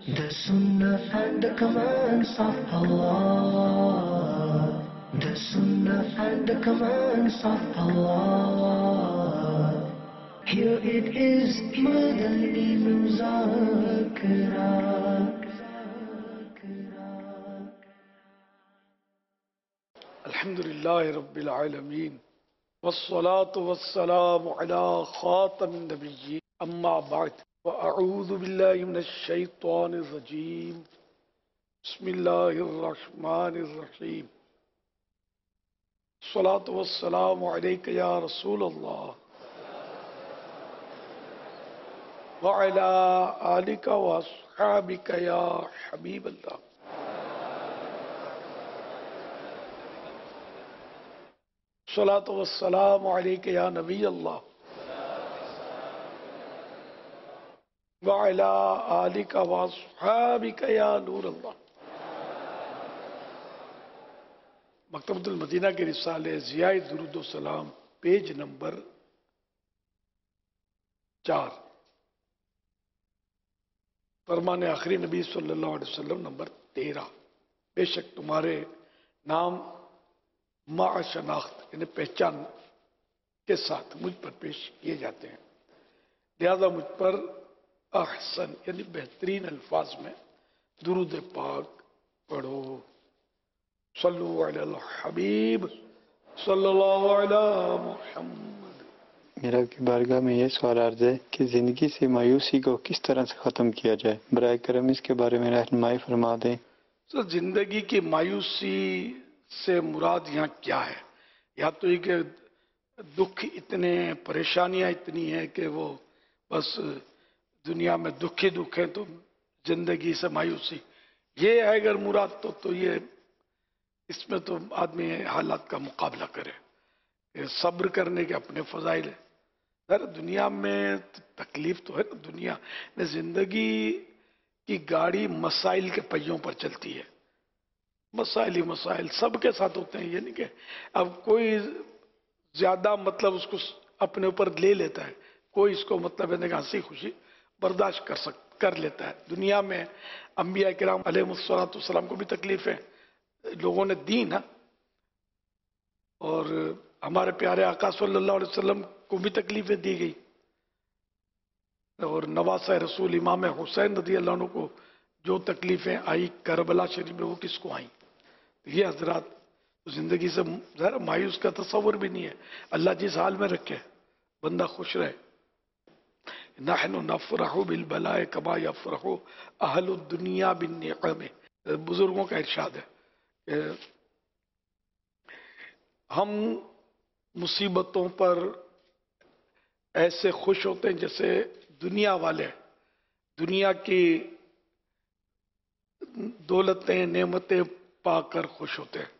The Sunnah and the commands of Allah. The Sunnah and the commands of Allah. Here it is, Madani Muzakara. Alhamdulillahi Rabbil Alameen. والصلاة والسلام على خاتم النبيين أما بعد وأعوذ بالله من الشيطان الرجيم بسم الله الرحمن الرحيم الصلاة والسلام عليك يا رسول الله وعلى آلك وأصحابك يا حبيب الله الصلاة والسلام عليك يا نبي الله وعلى آلك وأصحابك يا نور الله. مکتبۃ المدینہ کے رسالے ضیاء درود و سلام پیج نمبر 4 فرمان آخری نبی صلی اللہ علیہ وسلم نمبر 13. بے شک تمہارے نام مع شناخت یعنی پہچان کے ساتھ مجھ پر پیش کیے جاتے ہیں، لہذا مجھ پر احسن یعنی بہترین الفاظ میں درود پاک پڑھو. صلو علی الحبیب صلی اللہ علی محمد. میرا آپ کی بارگاہ میں یہ سوال عرض ہے کہ زندگی سے مایوسی کو کس طرح سے ختم کیا جائے؟ برائے کرم اس کے بارے میں رہنمائی فرما دیں. زندگی کی مایوسی سے مراد یہاں کیا ہے؟ یا تو یہ کہ دکھ اتنے ہیں، پریشانیاں اتنی ہیں کہ وہ بس دنیا میں دکھ ہی دکھ ہے تو زندگی سے مایوسی یہ ہے اگر مراد تو یہ اس میں تو آدمی حالات کا مقابلہ کرے. صبر کرنے کے اپنے فضائل ہیں. دنیا میں تکلیف تو ہے، دنیا میں زندگی کی گاڑی مسائل کے پہیوں پر چلتی ہے. مسائل ہی مسائل سب کے ساتھ ہوتے ہیں. یہ نہیں کہ اب کوئی زیادہ مطلب اس کو اپنے اوپر لے لیتا ہے، کوئی اس کو مطلب ہے کہ ہنسی خوشی برداشت کر لیتا ہے. دنیا میں انبیاء کرام علیہ السلام کو بھی تکلیفیں لوگوں نے دی نا، اور ہمارے پیارے آقا صلی اللہ علیہ وسلم کو بھی تکلیفیں دی گئی، اور نواسہ رسول امام حسین رضی اللہ عنہ کو جو تکلیفیں آئی کربلا شریف میں وہ کس کو آئیں؟ یہ حضرات زندگی سے ظاہر مایوس کا تصور بھی نہیں ہے. اللہ جس حال میں رکھے بندہ خوش رہے. نحن نفرح بالبلاء کما یفرح اہل الدنیا بالنعم. بزرگوں کا ارشاد ہے کہ ہم مصیبتوں پر ایسے خوش ہوتے ہیں جیسے دنیا والے دنیا کی دولتیں نعمتیں پا کر خوش ہوتے ہیں.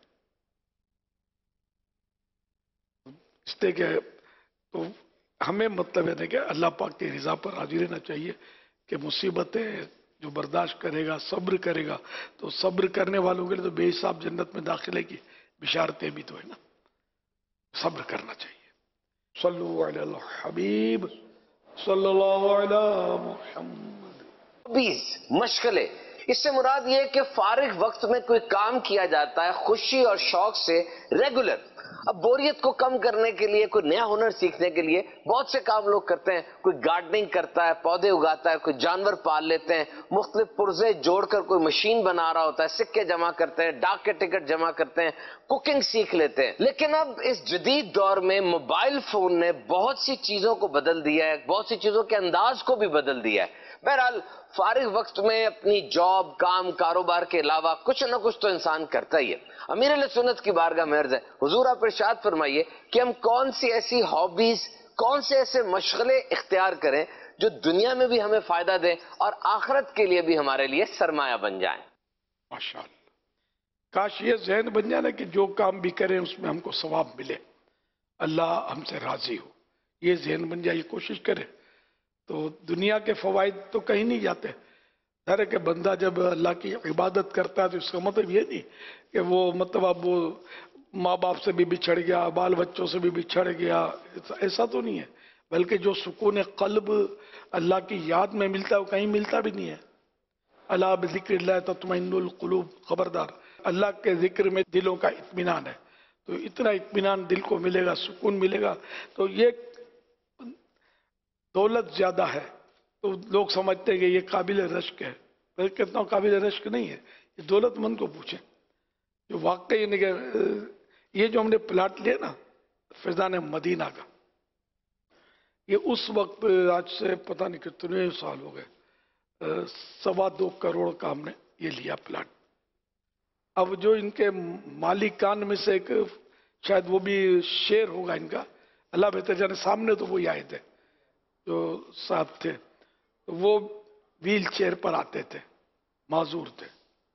اس لیے کہ تو ہمیں مطلب ہے کہ اللہ پاک کی رضا پر راضی رہنا چاہیے کہ مصیبتیں جو برداشت کرے گا صبر کرے گا تو صبر کرنے والوں کے لیے تو بے حساب جنت میں داخلے کی بشارتیں بھی تو ہے نا. صبر کرنا چاہیے. صلو علی الحبیب صلی اللہ علی محمد. مشغلے اس سے مراد یہ کہ فارغ وقت میں کوئی کام کیا جاتا ہے خوشی اور شوق سے ریگولر. اب بوریت کو کم کرنے کے لیے کوئی نیا ہنر سیکھنے کے لیے بہت سے کام لوگ کرتے ہیں. کوئی گارڈننگ کرتا ہے، پودے اگاتا ہے، کوئی جانور پال لیتے ہیں، مختلف پرزے جوڑ کر کوئی مشین بنا رہا ہوتا ہے، سکے جمع کرتے ہیں، ڈاک کے ٹکٹ جمع کرتے ہیں، کوکنگ سیکھ لیتے ہیں. لیکن اب اس جدید دور میں موبائل فون نے بہت سی چیزوں کو بدل دیا ہے، بہت سی چیزوں کے انداز کو بھی بدل دیا ہے. بہرحال فارغ وقت میں اپنی جاب کام کاروبار کے علاوہ کچھ نہ کچھ تو انسان کرتا ہی ہے. امیر اہل سنت کی بارگاہ میں عرض ہے حضور آپ ارشاد فرمائیے کہ ہم کون سی ایسی ہابیز، کون سے ایسے مشغلے اختیار کریں جو دنیا میں بھی ہمیں فائدہ دیں اور آخرت کے لیے بھی ہمارے لیے سرمایہ بن جائیں. ماشاءاللہ. کاش یہ ذہن بن جائے نا کہ جو کام بھی کریں اس میں ہم کو ثواب ملے، اللہ ہم سے راضی ہو. یہ ذہن بن جائے، یہ کوشش کرے تو دنیا کے فوائد تو کہیں نہیں جاتے. ہے کہ بندہ جب اللہ کی عبادت کرتا ہے تو اس کا مطلب یہ نہیں کہ وہ مطلب اب وہ ماں باپ سے بھی بچھڑ گیا، بال بچوں سے بھی بچھڑ گیا، ایسا تو نہیں ہے. بلکہ جو سکون قلب اللہ کی یاد میں ملتا ہے وہ کہیں ملتا بھی نہیں ہے. अला बिज़िक्रिल्लाह तत्मइन्नुल कुलूब, खबरदार अल्लाह के जिक्र में दिलों का इत्मीनान है। तो इतना इत्मीनान दिल को मिलेगा, सुकून मिलेगा। तो ये दौलत ज्यादा है तो लोग समझते हैं कि ये काबिल रश्क है, मैं कहता हूँ काबिल रश्क नहीं है। ये दौलतमंद को पूछे जो वाकई ये जो हमने प्लाट लिया ना फैजान मदीना का, ये उस वक्त आज से पता नहीं कितने साल हो गए, 2.25 करोड़ का हमने ये लिया प्लाट। अब जो इनके मालिकान में से एक, शायद वो भी शेर होगा इनका, अल्लाह बेहतर जाने, सामने तो वही आए थे जो साहब थे, वो व्हील चेयर पर आते थे, माजूर थे।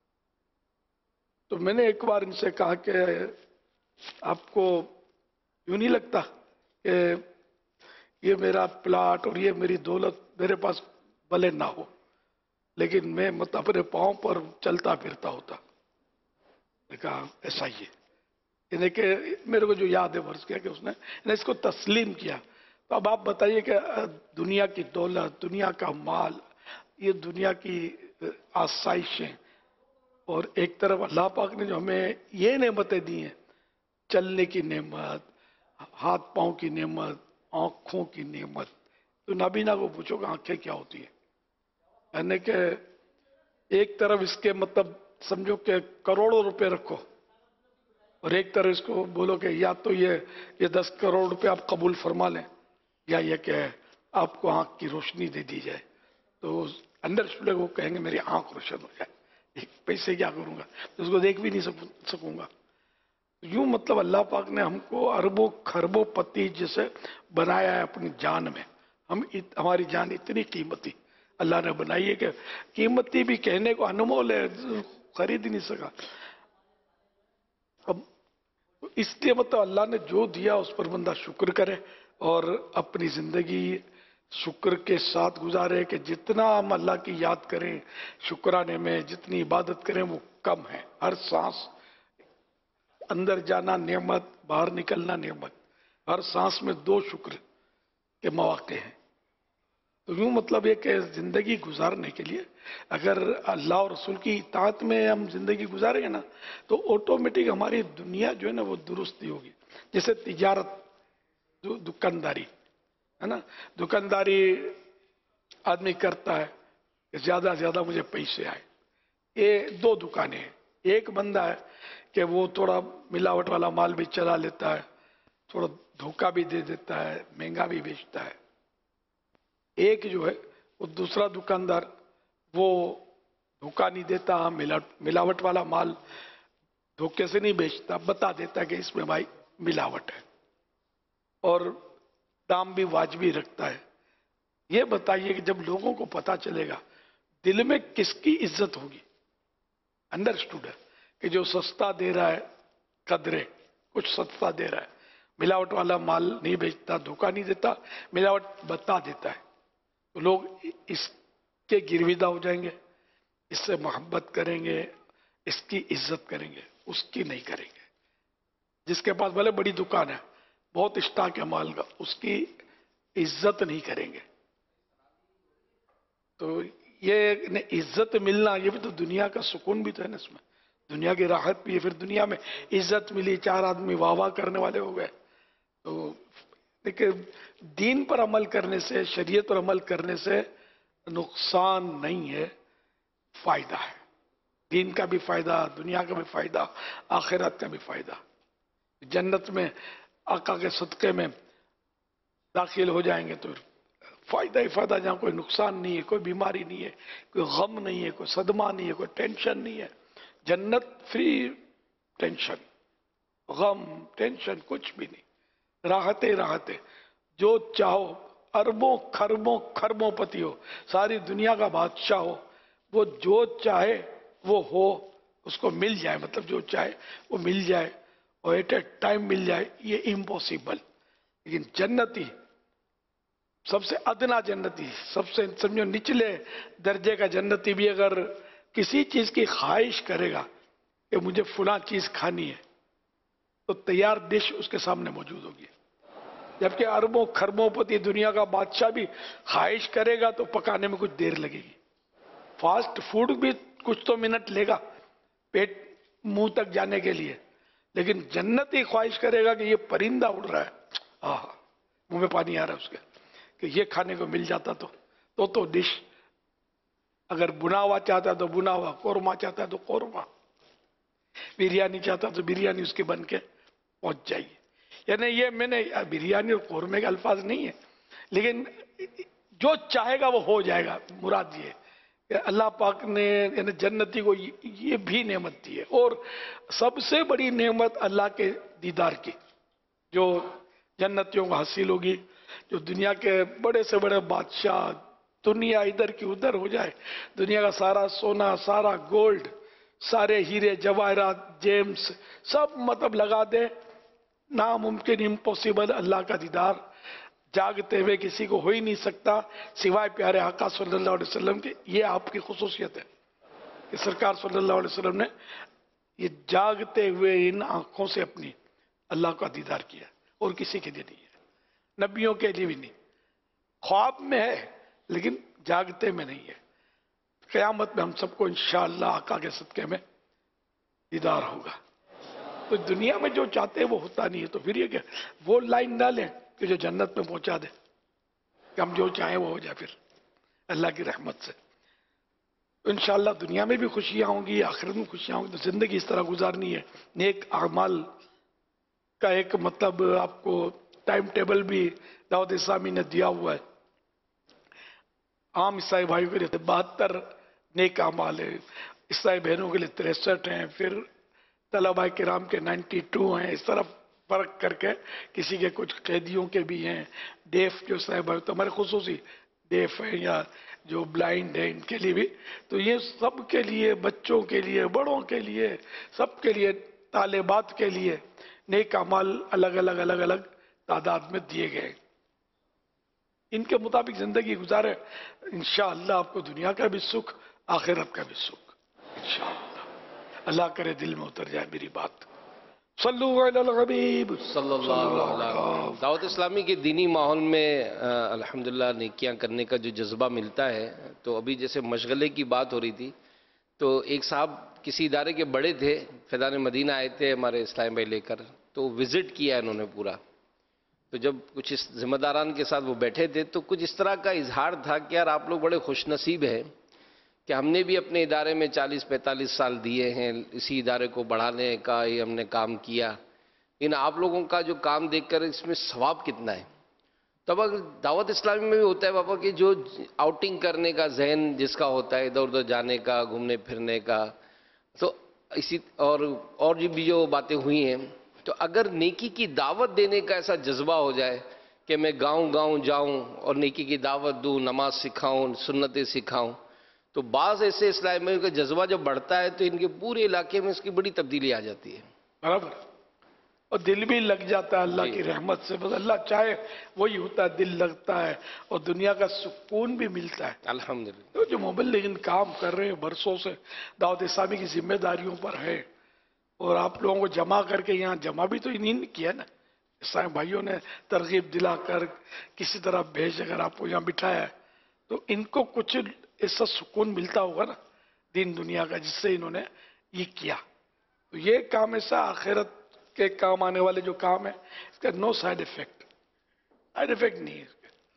तो मैंने एक बार इनसे कहा कि आपको यूं नहीं लगता कि ये मेरा प्लाट और ये मेरी दौलत मेरे पास भले ना हो, लेकिन मैं मत अपने पांव पर चलता फिरता होता। मैंने कहा ऐसा ही है। यानी कि मेरे को जो याद है वर्ष किया कि उसने इसको तस्लीम किया। तो अब आप बताइए कि दुनिया की दौलत, दुनिया का माल, ये दुनिया की आसाइशें, और एक तरफ अल्लाह पाक ने जो हमें ये नेमतें दी हैं, चलने की नेमत, हाथ पांव की नेमत, आंखों की नेमत। तो नाबीना को पूछो कि आंखें क्या होती है, यानी कि एक तरफ इसके मतलब समझो कि करोड़ों रुपए रखो और एक तरफ इसको बोलो कि या तो ये 10 करोड़ रुपए आप कबूल फरमा लें, या ये कि आपको आंख की रोशनी दे दी जाए। तो अंडरस्टूड वो कहेंगे मेरी आंख रोशन हो जाए, पैसे क्या करूंगा, तो उसको देख भी नहीं सकूंगा। यूं मतलब अल्लाह पाक ने हमको अरबों खरबों पति जैसे बनाया है अपनी जान में। हमारी जान इतनी कीमती अल्लाह ने बनाई है कि कीमती भी कहने को अनमोल है, खरीद ही नहीं सका। अब इसलिए मतलब अल्लाह ने जो दिया उस पर बंदा शुक्र करे और अपनी जिंदगी शुक्र के साथ गुजारे। कि जितना हम अल्लाह की याद करें शुक्राने में, जितनी इबादत करें वो कम है। हर सांस अंदर जाना नेमत, बाहर निकलना नेमत। हर सांस में 2 शुक्र के मौके हैं। तो यूं मतलब ये कि जिंदगी गुजारने के लिए अगर अल्लाह और रसूल की इताअत में हम जिंदगी गुजारेंगे ना, तो ऑटोमेटिक हमारी दुनिया जो है ना वो दुरुस्ती होगी। जैसे तिजारत, दुकानदारी है ना, दुकानदारी आदमी करता है कि ज्यादा से ज्यादा मुझे पैसे आए। ये 2 दुकानें हैं। एक बंदा है कि वो थोड़ा मिलावट वाला माल भी चला लेता है, थोड़ा धोखा भी दे देता है, महंगा भी बेचता है। एक जो है वो दूसरा दुकानदार, वो धोखा नहीं देता, मिलावट वाला माल धोखे से नहीं बेचता, बता देता है कि इसमें भाई मिलावट है, और दाम भी वाजिबी रखता है। ये बताइए कि जब लोगों को पता चलेगा दिल में किसकी इज्जत होगी। अंडरस्टूड है कि जो सस्ता दे रहा है कदरे, कुछ सस्ता दे रहा है, मिलावट वाला माल नहीं बेचता, धोखा नहीं देता, मिलावट बता देता है, तो लोग इसके गिरविदा हो जाएंगे, इससे मोहब्बत करेंगे, इसकी इज्जत करेंगे, उसकी नहीं करेंगे। जिसके पास भले बड़ी दुकान है, बहुत स्टॉक है माल का, उसकी इज्जत नहीं करेंगे। तो ये इज्जत मिलना, ये भी तो दुनिया का सुकून भी तो है ना, इसमें दुनिया की राहत भी है। फिर दुनिया में इज्जत मिली, 4 आदमी वाह वाह करने वाले हो गए। तो देखिए दीन पर अमल करने से, शरीयत पर अमल करने से नुकसान नहीं है, फायदा है। दीन का भी फायदा, दुनिया का भी फायदा, आखिरत का भी फायदा। जन्नत में आका के सदक़े में दाखिल हो जाएंगे तो फायदा ही फायदा, जहां कोई नुकसान नहीं है, कोई बीमारी नहीं है, कोई गम नहीं है, कोई सदमा नहीं है, कोई टेंशन नहीं है। जन्नत फ्री टेंशन, गम, टेंशन कुछ भी नहीं, राहते राहते। जो चाहो, अरबों खरबों खरबों पति हो, सारी दुनिया का बादशाह हो, वो जो चाहे वो हो, उसको मिल जाए, मतलब जो चाहे वो मिल जाए और एट ए टाइम मिल जाए, ये इम्पॉसिबल। लेकिन जन्नती, सबसे अदना जन्नती, सबसे समझो निचले दर्जे का जन्नती भी अगर किसी चीज की ख्वाहिश करेगा कि मुझे फुला चीज खानी है, तो तैयार डिश उसके सामने मौजूद होगी। जबकि अरबों खरबों पति दुनिया का बादशाह भी ख्वाहिश करेगा तो पकाने में कुछ देर लगेगी। फास्ट फूड भी कुछ तो मिनट लेगा पेट मुंह तक जाने के लिए, लेकिन जन्नती ख्वाहिश करेगा कि ये परिंदा उड़ रहा है, आहा, मुंह में पानी आ रहा है उसके, कि ये खाने को मिल जाता तो डिश, अगर बुना हुआ चाहता है तो बुना हुआ, कोरमा चाहता है तो कोरमा, बिरयानी चाहता है तो बिरयानी उसके बन के पहुंच जाएगी। यानी ये मैंने बिरयानी और कोरमे के अल्फाज नहीं है, लेकिन जो चाहेगा वो हो जाएगा। मुराद ये अल्लाह पाक ने यानी जन्नती को ये भी नेमत दी है। और सबसे बड़ी नेमत अल्लाह के दीदार की जो जन्नतियों को हासिल होगी, जो दुनिया के बड़े से बड़े बादशाह, दुनिया इधर की उधर हो जाए, दुनिया का सारा सोना, सारा गोल्ड, सारे हीरे जवाहरात, जेम्स सब मतलब लगा दे, नामुमकिन, इम्पॉसिबल, अल्लाह का दीदार जागते हुए किसी को हो ही नहीं सकता सिवाय प्यारे आका सल्लल्लाहु अलैहि वसल्लम के। ये आपकी खुसूसियत है कि सरकार सल्लल्लाहु अलैहि वसल्लम ने ये जागते हुए इन आंखों से अपनी अल्लाह का दीदार किया, और किसी के लिए नहीं है, नबियों के लिए भी नहीं। ख्वाब में है लेकिन जागते में नहीं है। क़यामत में हम सबको इंशाअल्लाह आका के सदक़े में दीदार होगा। तो दुनिया में जो चाहते हैं वो होता नहीं है, तो फिर ये क्या वो लाइन ना लें कि जो जन्नत में पहुंचा दे, कि हम जो चाहें वो हो जाए फिर अल्लाह की रहमत से। तो इंशाअल्लाह दुनिया में भी खुशियां होंगी, आखिरत में खुशियां होंगी। तो जिंदगी इस तरह गुजारनी है। नेक अमाल का एक मतलब आपको टाइम टेबल भी दाऊद इस्लामी ने दिया हुआ है। आम ईसाई भाइयों के लिए 72 नेक अमाल है, ईसाई बहनों के लिए 63 हैं, फिर तलबा किराम के 92 हैं। इस तरह फर्क करके किसी के कुछ कैदियों के भी हैं, डेफ जो साहब है तो हमारे खुसूसी डेफ है या जो ब्लाइंड है इनके लिए भी। तो ये सब के लिए, बच्चों के लिए, बड़ों के लिए, सबके लिए, तालिबात के लिए नेक अमाल अलग अलग तादाद में दिए गए। इनके मुताबिक जिंदगी गुजारे, इंशाअल्लाह आपको दुनिया का भी सुख, आखिरत का भी सुख इंशाअल्लाह। अल्लाह करे दिल में उतर जाए मेरी बात। सल्लु अलल हबीब सल्लल्लाहु अलैहि। दावत इस्लामी के दीनी माहौल में अल्हम्दुलिल्लाह नेकियां करने का जो जज्बा मिलता है, तो अभी जैसे मशगले की बात हो रही थी, तो एक साहब किसी इदारे के बड़े थे, फैज़ान मदीना आए थे हमारे इस्लाम भाई लेकर, तो विज़िट किया इन्होंने पूरा। तो जब कुछ इस जिम्मेदारान के साथ वो बैठे थे तो कुछ इस तरह का इजहार था कि यार आप लोग बड़े खुशनसीब हैं कि हमने भी अपने इदारे में 40-45 साल दिए हैं, इसी इदारे को बढ़ाने का ही हमने काम किया, लेकिन आप लोगों का जो काम देखकर इसमें सवाब कितना है। तब अगर दावत इस्लामी में भी होता है बाबा कि जो आउटिंग करने का जहन जिसका होता है, इधर उधर जाने का, घूमने फिरने का, तो इसी और भी जो बातें हुई हैं, तो अगर नेकी की दावत देने का ऐसा जज्बा हो जाए कि मैं गाँव जाऊं और नेकी की दावत दूं, नमाज सिखाऊं, सुन्नतें सिखाऊं, तो बाज़ ऐसे इस्लामियों का जज्बा जब बढ़ता है तो इनके पूरे इलाके में इसकी बड़ी तब्दीली आ जाती है। बराबर, और दिल भी लग जाता है अल्लाह की रहमत से। बस अल्लाह चाहे वही होता है, दिल लगता है और दुनिया का सुकून भी मिलता है अल्हम्दुलिल्लाह। तो जो मुबल्लिगीन काम कर रहे हैं बरसों से, दावत इस्लामी की जिम्मेदारियों पर है, और आप लोगों को जमा करके यहाँ जमा भी तो इन्हीं ने किया ना, इस्लामी भाइयों ने तरगीब दिलाकर किसी तरह भेज अगर आपको यहाँ बिठाया है, तो इनको कुछ ऐसा सुकून मिलता होगा ना दीन दुनिया का, जिससे इन्होंने ये किया। तो ये काम ऐसा आखिरत के काम आने वाले जो काम है, इसका नो साइड इफेक्ट नहीं है।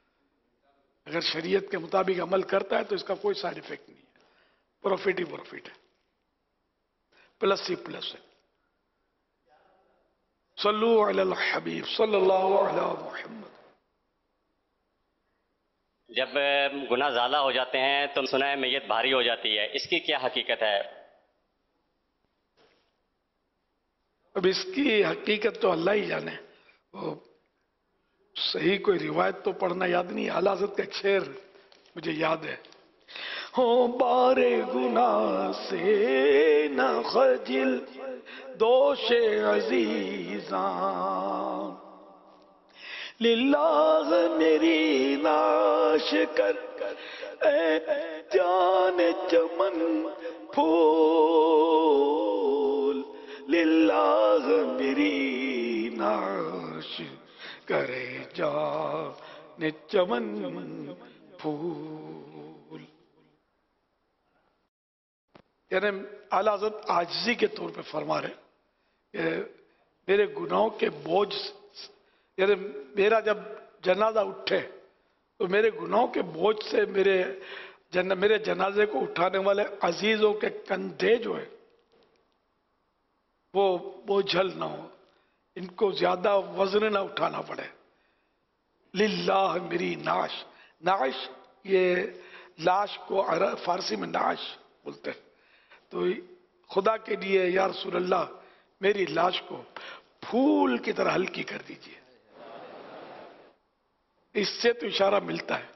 अगर शरीयत के मुताबिक अमल करता है तो इसका कोई साइड इफेक्ट नहीं है, प्रॉफिट ही प्रॉफिट है, प्लस ही प्लस है। सल्लु अलल हबीब सल्लल्लाहु अलैहि मुहम्मद। जब गुनाह ज़्यादा हो जाते हैं तो सुना है मैयत भारी हो जाती है, इसकी क्या हकीकत है? अब इसकी हकीकत तो अल्लाह ही जाने। वो सही कोई रिवायत तो पढ़ना याद नहीं, आला हज़रत का एक शेर मुझे याद है, हो बारे गुनाह से न खजिल दोषे अजीज़ा, लिल्लाह मेरी नाश कर ए जान चमन फूल, लिल्लाह मेरी नाश करे जान चमन फूल। یعنی اعلیٰ حضرت عاجزی کے طور پہ فرما رہے کہ میرے گناہوں کے بوجھ یعنی میرا جب جنازہ اٹھے تو میرے گناہوں کے بوجھ سے میرے جنازے کو اٹھانے والے عزیزوں کے کندھے جو ہے وہ بوجھل نہ ہو، ان کو زیادہ وزن نہ اٹھانا پڑے. للہ میری نعش، نعش یہ لاش کو فارسی میں نعش بولتے ہیں. تو خدا کے لیے یا رسول اللہ میری لاش کو پھول کی طرح ہلکی کر دیجئے. اس سے تو اشارہ ملتا ہے.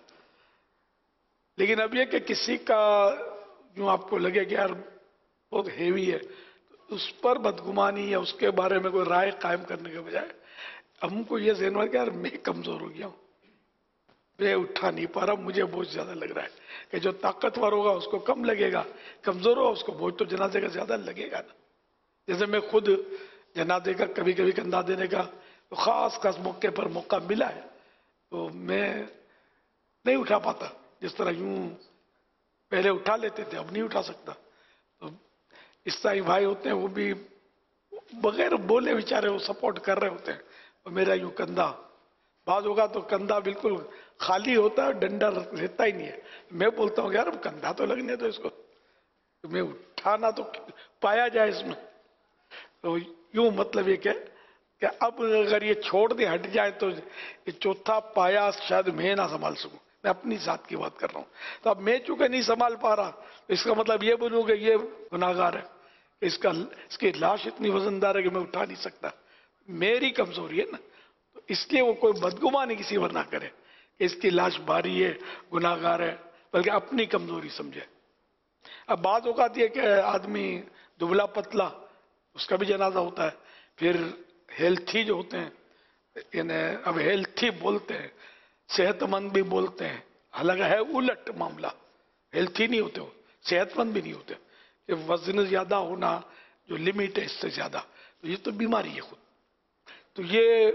لیکن اب یہ کہ کسی کا جو آپ کو لگے کہ یار بہت ہیوی ہے، اس پر بدگمانی یا اس کے بارے میں کوئی رائے قائم کرنے کے بجائے ہم کو یہ ذہن میں کہ یار میں کمزور ہو گیا ہوں، میں اٹھا نہیں پا رہا، مجھے بوجھ زیادہ لگ رہا ہے. کہ جو طاقتور ہوگا اس کو کم لگے گا، کمزور ہوگا اس کو بوجھ تو جنازے کا زیادہ لگے گا نا. جیسے میں خود جنازے کا کبھی کبھی کندھا دینے کا تو خاص موقع پر موقع ملا ہے تو میں نہیں اٹھا پاتا. جس طرح یوں پہلے اٹھا لیتے تھے اب نہیں اٹھا سکتا. تو عیسائی بھائی ہوتے ہیں وہ بھی بغیر بولے بیچارے وہ سپورٹ کر رہے ہوتے ہیں، اور میرا یوں کندھا بعض ہوگا تو کندھا بالکل خالی ہوتا ہے، ڈنڈا رہتا ہی نہیں ہے. میں بولتا ہوں یار کندھا تو لگنے دو اس کو، میں اٹھانا تو پایا جائے اس میں. تو یوں مطلب یہ کہ اب اگر یہ چھوڑ دیں ہٹ جائے تو یہ چوتھا پایا شاید میں نہ سنبھال سکوں. میں اپنی ذات کی بات کر رہا ہوں. تو اب میں چونکہ نہیں سنبھال پا رہا اس کا مطلب یہ بنوں کہ یہ گناہگار ہے، اس کی لاش اتنی وزندار ہے کہ میں اٹھا نہیں سکتا. میری کمزوری ہے نا. تو اس لیے وہ کوئی بدگمانی کسی پر نہ کرے کہ اس کی لاش بھاری ہے، گناہگار ہے، بلکہ اپنی کمزوری سمجھے. اب بعض اوقات یہ کہ آدمی دبلا پتلا اس کا بھی جنازہ ہوتا ہے، پھر ہیلتھی جو ہوتے ہیں، یعنی اب ہیلتھی بولتے ہیں، صحت مند بھی بولتے ہیں، حالانکہ ہے الٹ معاملہ. ہیلتھی نہیں ہوتے، وہ صحت مند بھی نہیں ہوتے. کہ وزن زیادہ ہونا جو لمٹ ہے اس سے زیادہ، تو یہ تو بیماری ہے خود. تو یہ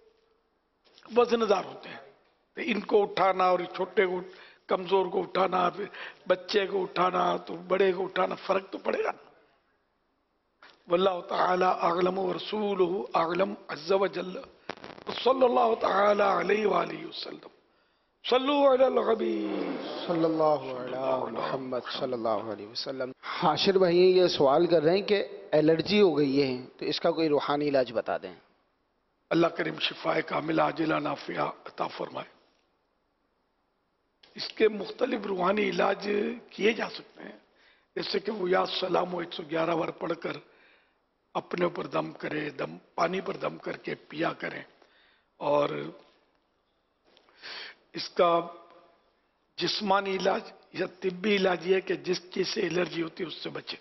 وزن دار ہوتے ہیں، تو ان کو اٹھانا اور چھوٹے کو کمزور کو اٹھانا، پھر بچے کو اٹھانا تو بڑے کو اٹھانا، فرق تو پڑے گا نا. واللہ تعالی اعلم ورسولہ اعلم عز وجل. صلی اللہ تعالی علیہ وآلہ وسلم. صلو علی الحبیب صلی اللہ علیہ محمد صلی اللہ علیہ وسلم. حاشر بھائی یہ سوال کر رہے ہیں کہ الرجی ہو گئی ہے تو اس کا کوئی روحانی علاج بتا دیں. اللہ کریم شفاء کاملہ عاجلہ نافعہ عطا فرمائے. اس کے مختلف روحانی علاج کیے جا سکتے ہیں، جیسے کہ وہ یا سلام و 111 بار پڑھ کر اپنے اوپر دم کرے، پانی پر دم کر کے پیا کریں. اور اس کا جسمانی علاج یا طبی علاج یہ ہے کہ جس چیز سے الرجی ہوتی ہے اس سے بچے.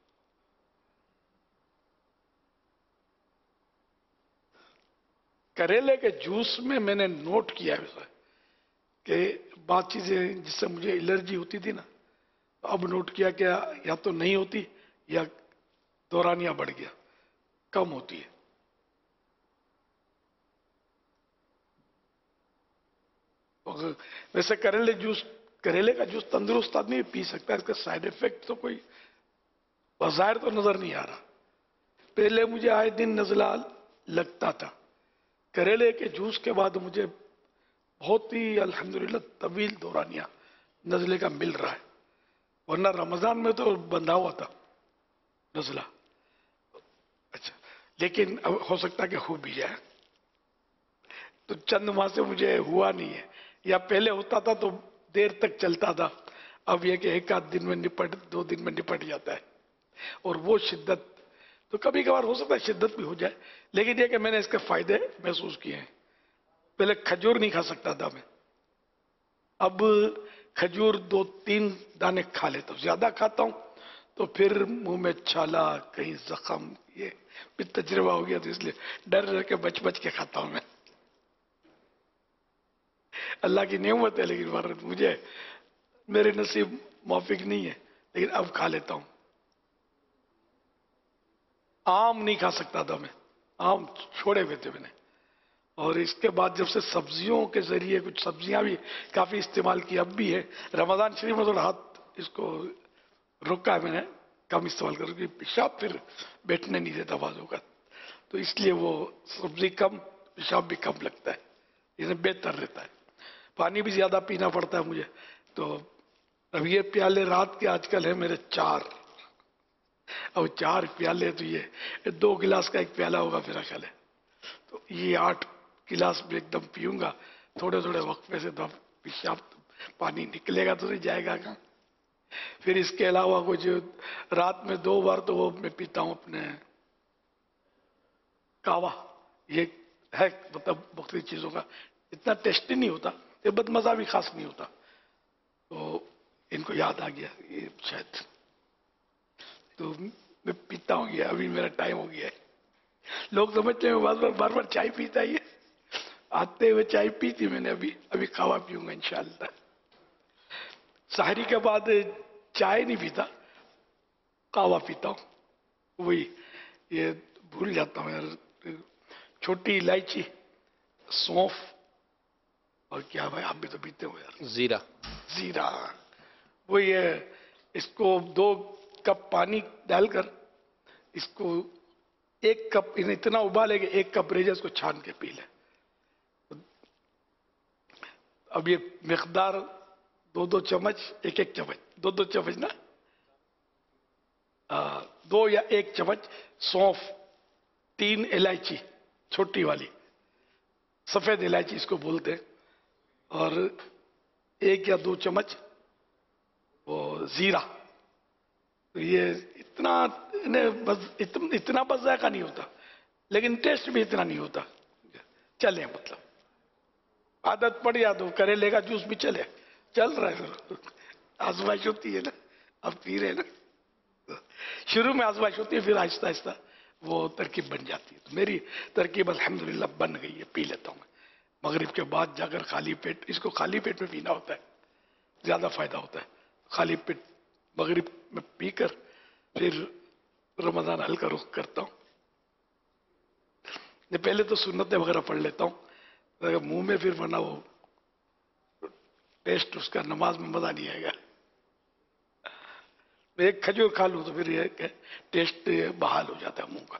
کریلے کے جوس میں نے نوٹ کیا ہے کہ بعض چیزیں جس سے مجھے الرجی ہوتی تھی نا، اب نوٹ کیا کہ یا تو نہیں ہوتی یا دورانیہ بڑھ گیا، کم ہوتی ہے. ویسے کریلے کا جوس تندرست آدمی پی سکتا ہے، اس کا سائیڈ ایفیکٹ تو کوئی بظاہر تو نظر نہیں آ رہا. پہلے مجھے آئے دن نزلہ لگتا تھا، کریلے کے جوس کے بعد مجھے بہت ہی الحمدللہ طویل دورانیہ نزلے کا مل رہا ہے. ورنہ رمضان میں تو بندھا ہوا تھا نزلہ. اچھا، لیکن اب ہو سکتا ہے کہ ہو بھی جائے. تو چند ماہ سے مجھے ہوا نہیں ہے، یا پہلے ہوتا تھا تو دیر تک چلتا تھا، اب یہ کہ ایک آدھ دن میں دو دن میں نپٹ جاتا ہے. اور وہ شدت تو کبھی کبھار ہو سکتا ہے شدت بھی ہو جائے، لیکن یہ کہ میں نے اس کے فائدے محسوس کیے ہیں. پہلے کھجور نہیں کھا سکتا تھا میں، اب کھجور 2-3 دانے کھا لیتا ہوں. زیادہ کھاتا ہوں تو پھر منہ میں چھالا، کہیں زخم، یہ بھی تجربہ ہو گیا، تو اس لیے ڈر کے بچ کے کھاتا ہوں میں. اللہ کی نعمت ہے، لیکن مجھے میرے نصیب موافق نہیں ہے، لیکن اب کھا لیتا ہوں. آم نہیں کھا سکتا تھا میں، آم چھوڑے ہوئے تھے میں نے. اور اس کے بعد جب سے سبزیوں کے ذریعے کچھ سبزیاں بھی کافی استعمال کی، اب بھی ہے. رمضان شریف میں تھوڑا ہاتھ اس کو روکا ہے میں نے، कम इस्तेमाल करो क्योंकि पेशाब फिर बैठने नहीं देता बाजू का, तो इसलिए वो सब्जी कम, पेशाब भी कम लगता है, इसमें बेहतर रहता है। पानी भी ज्यादा पीना पड़ता है मुझे, तो अब ये प्याले रात के आजकल है मेरे 4, अब 4 प्याले, तो ये 2 गिलास का एक प्याला होगा मेरा ख्याल है, तो ये 8 गिलास भी एकदम पीऊंगा थोड़े थोड़े वक्फे से, तो पेशाब पानी निकलेगा तो नहीं जाएगा कहाँ। फिर इसके अलावा कुछ रात में 2 बार तो वो मैं पीता हूं अपने कावा, ये है मतलब मुख्तलिफ चीजों का, इतना टेस्टी नहीं होता, ये बदमजा भी खास नहीं होता, तो इनको याद आ गया ये शायद, तो मैं पीता हूँ ये, अभी मेरा टाइम हो गया है। लोग समझते हैं बार बार चाय पीता ही है, आते हुए चाय पी थी मैंने, अभी कावा पीऊंगा इंशाअल्लाह। सहरी के बाद चाय नहीं पीता, कावा पीता हूँ, वही ये भूल जाता हूँ यार, छोटी इलायची, सौंफ, और क्या भाई आप भी तो पीते हो यार, जीरा। जीरा, वही है, इसको 2 कप पानी डालकर इसको 1 कप इतना उबाले कि 1 कप रह जाए, इसको छान के पी ले। अब ये मिकदार 2-2 चम्मच, 1-1 चम्मच, 2-2 चम्मच ना, 2 या 1 चम्मच सौंफ, 3 इलायची छोटी वाली, सफेद इलायची इसको बोलते हैं, और 1 या 2 चम्मच वो जीरा, तो ये इतना इतना बस जायका नहीं होता, लेकिन टेस्ट भी इतना नहीं होता, चले मतलब आदत पड़ या तो करेले का जूस भी चल रहा है, फिर आजमाइश होती है ना, अब पी रहे ना, शुरू में आजमाइश होती है, फिर आहिस्ता आहिस्ता वो तरकीब बन जाती है। तो मेरी तरकीब अल्हम्दुलिल्लाह बन गई है, पी लेता हूँ मैं मगरिब के बाद जाकर खाली पेट, इसको खाली पेट में पीना होता है, ज्यादा फायदा होता है, खाली पेट मगरिब में पीकर फिर रमजान हल्का रुख करता हूँ। पहले तो सुन्नतें वगैरह पढ़ लेता हूँ, मुंह में फिर वरना वो टेस्ट उसका नमाज में मजा नहीं आएगा। मैं एक खजूर खा लूं तो फिर ये टेस्ट बहाल हो जाता है मुंह का।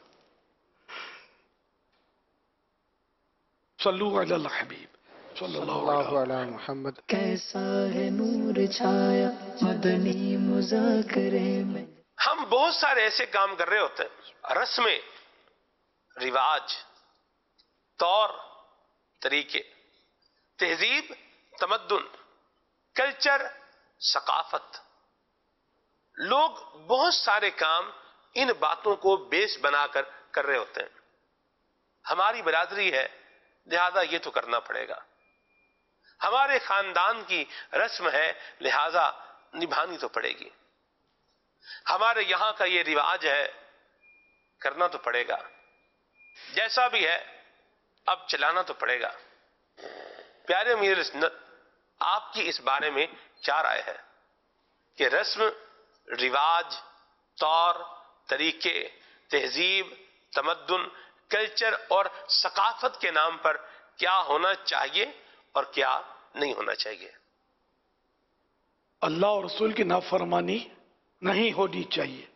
सल्लु अला हबीब सल्लल्लाहु अलैहि मोहम्मद। कैसा है नूर छाया मदनी मुज़ाकरे में। हम बहुत सारे ऐसे काम कर रहे होते हैं, रस्में, रिवाज, तौर तरीके, तहजीब, तमद्दुन, कल्चर, सकाफत, लोग बहुत सारे काम इन बातों को बेस बनाकर कर रहे होते हैं। हमारी बरादरी है, लिहाजा ये तो करना पड़ेगा, हमारे खानदान की रस्म है, लिहाजा निभानी तो पड़ेगी, हमारे यहां का ये रिवाज है, करना तो पड़ेगा, जैसा भी है अब चलाना तो पड़ेगा। प्यारे मीर सुन्नत, आपकी इस बारे में क्या राय है कि रस्म, रिवाज, तौर तरीके, तहजीब, तमद्दुन, कल्चर और सकाफत के नाम पर क्या होना चाहिए और क्या नहीं होना चाहिए? अल्लाह और रसूल की नाफरमानी नहीं होनी चाहिए,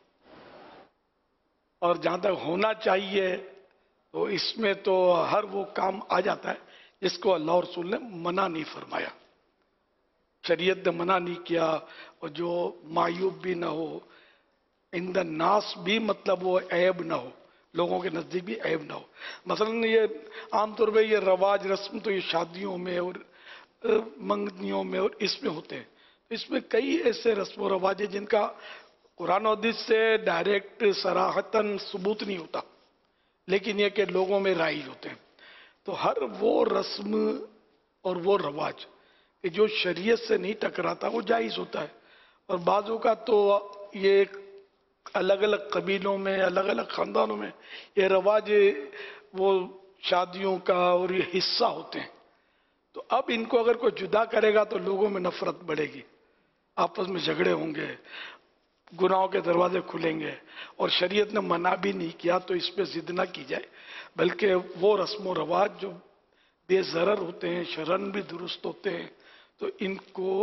और जहां तक होना चाहिए तो इसमें तो हर वो काम आ जाता है जिसको अल्लाह और रसूल ने मना नहीं फरमाया, शरीयत ने मना नहीं किया, और जो मायूब भी ना हो, इन द नास भी मतलब वो ऐब ना हो, लोगों के नजदीक भी ऐब ना हो। मसलन ये आमतौर पे ये रवाज रस्म तो ये शादियों में और मंगनियों में और इसमें होते हैं, इसमें कई ऐसे रस्म और रवाज हैं जिनका कुरान और हदीस से डायरेक्ट सराहतन सबूत नहीं होता, लेकिन ये कि लोगों में राइज होते हैं। तो हर वो रस्म और वो रवाज कि जो शरीयत से नहीं टकराता वो जायज होता है, और बाजों का तो ये अलग अलग कबीलों में, अलग अलग खानदानों में ये रवाज वो शादियों का और ये हिस्सा होते हैं। तो अब इनको अगर कोई जुदा करेगा तो लोगों में नफरत बढ़ेगी, आपस में झगड़े होंगे, गुनाहों के दरवाजे खुलेंगे, और शरीयत ने मना भी नहीं किया तो इस पे जिद ना की जाए, बल्कि वो रस्म व रवाज जो बेज़रर होते हैं, शरन भी दुरुस्त होते हैं, तो इनको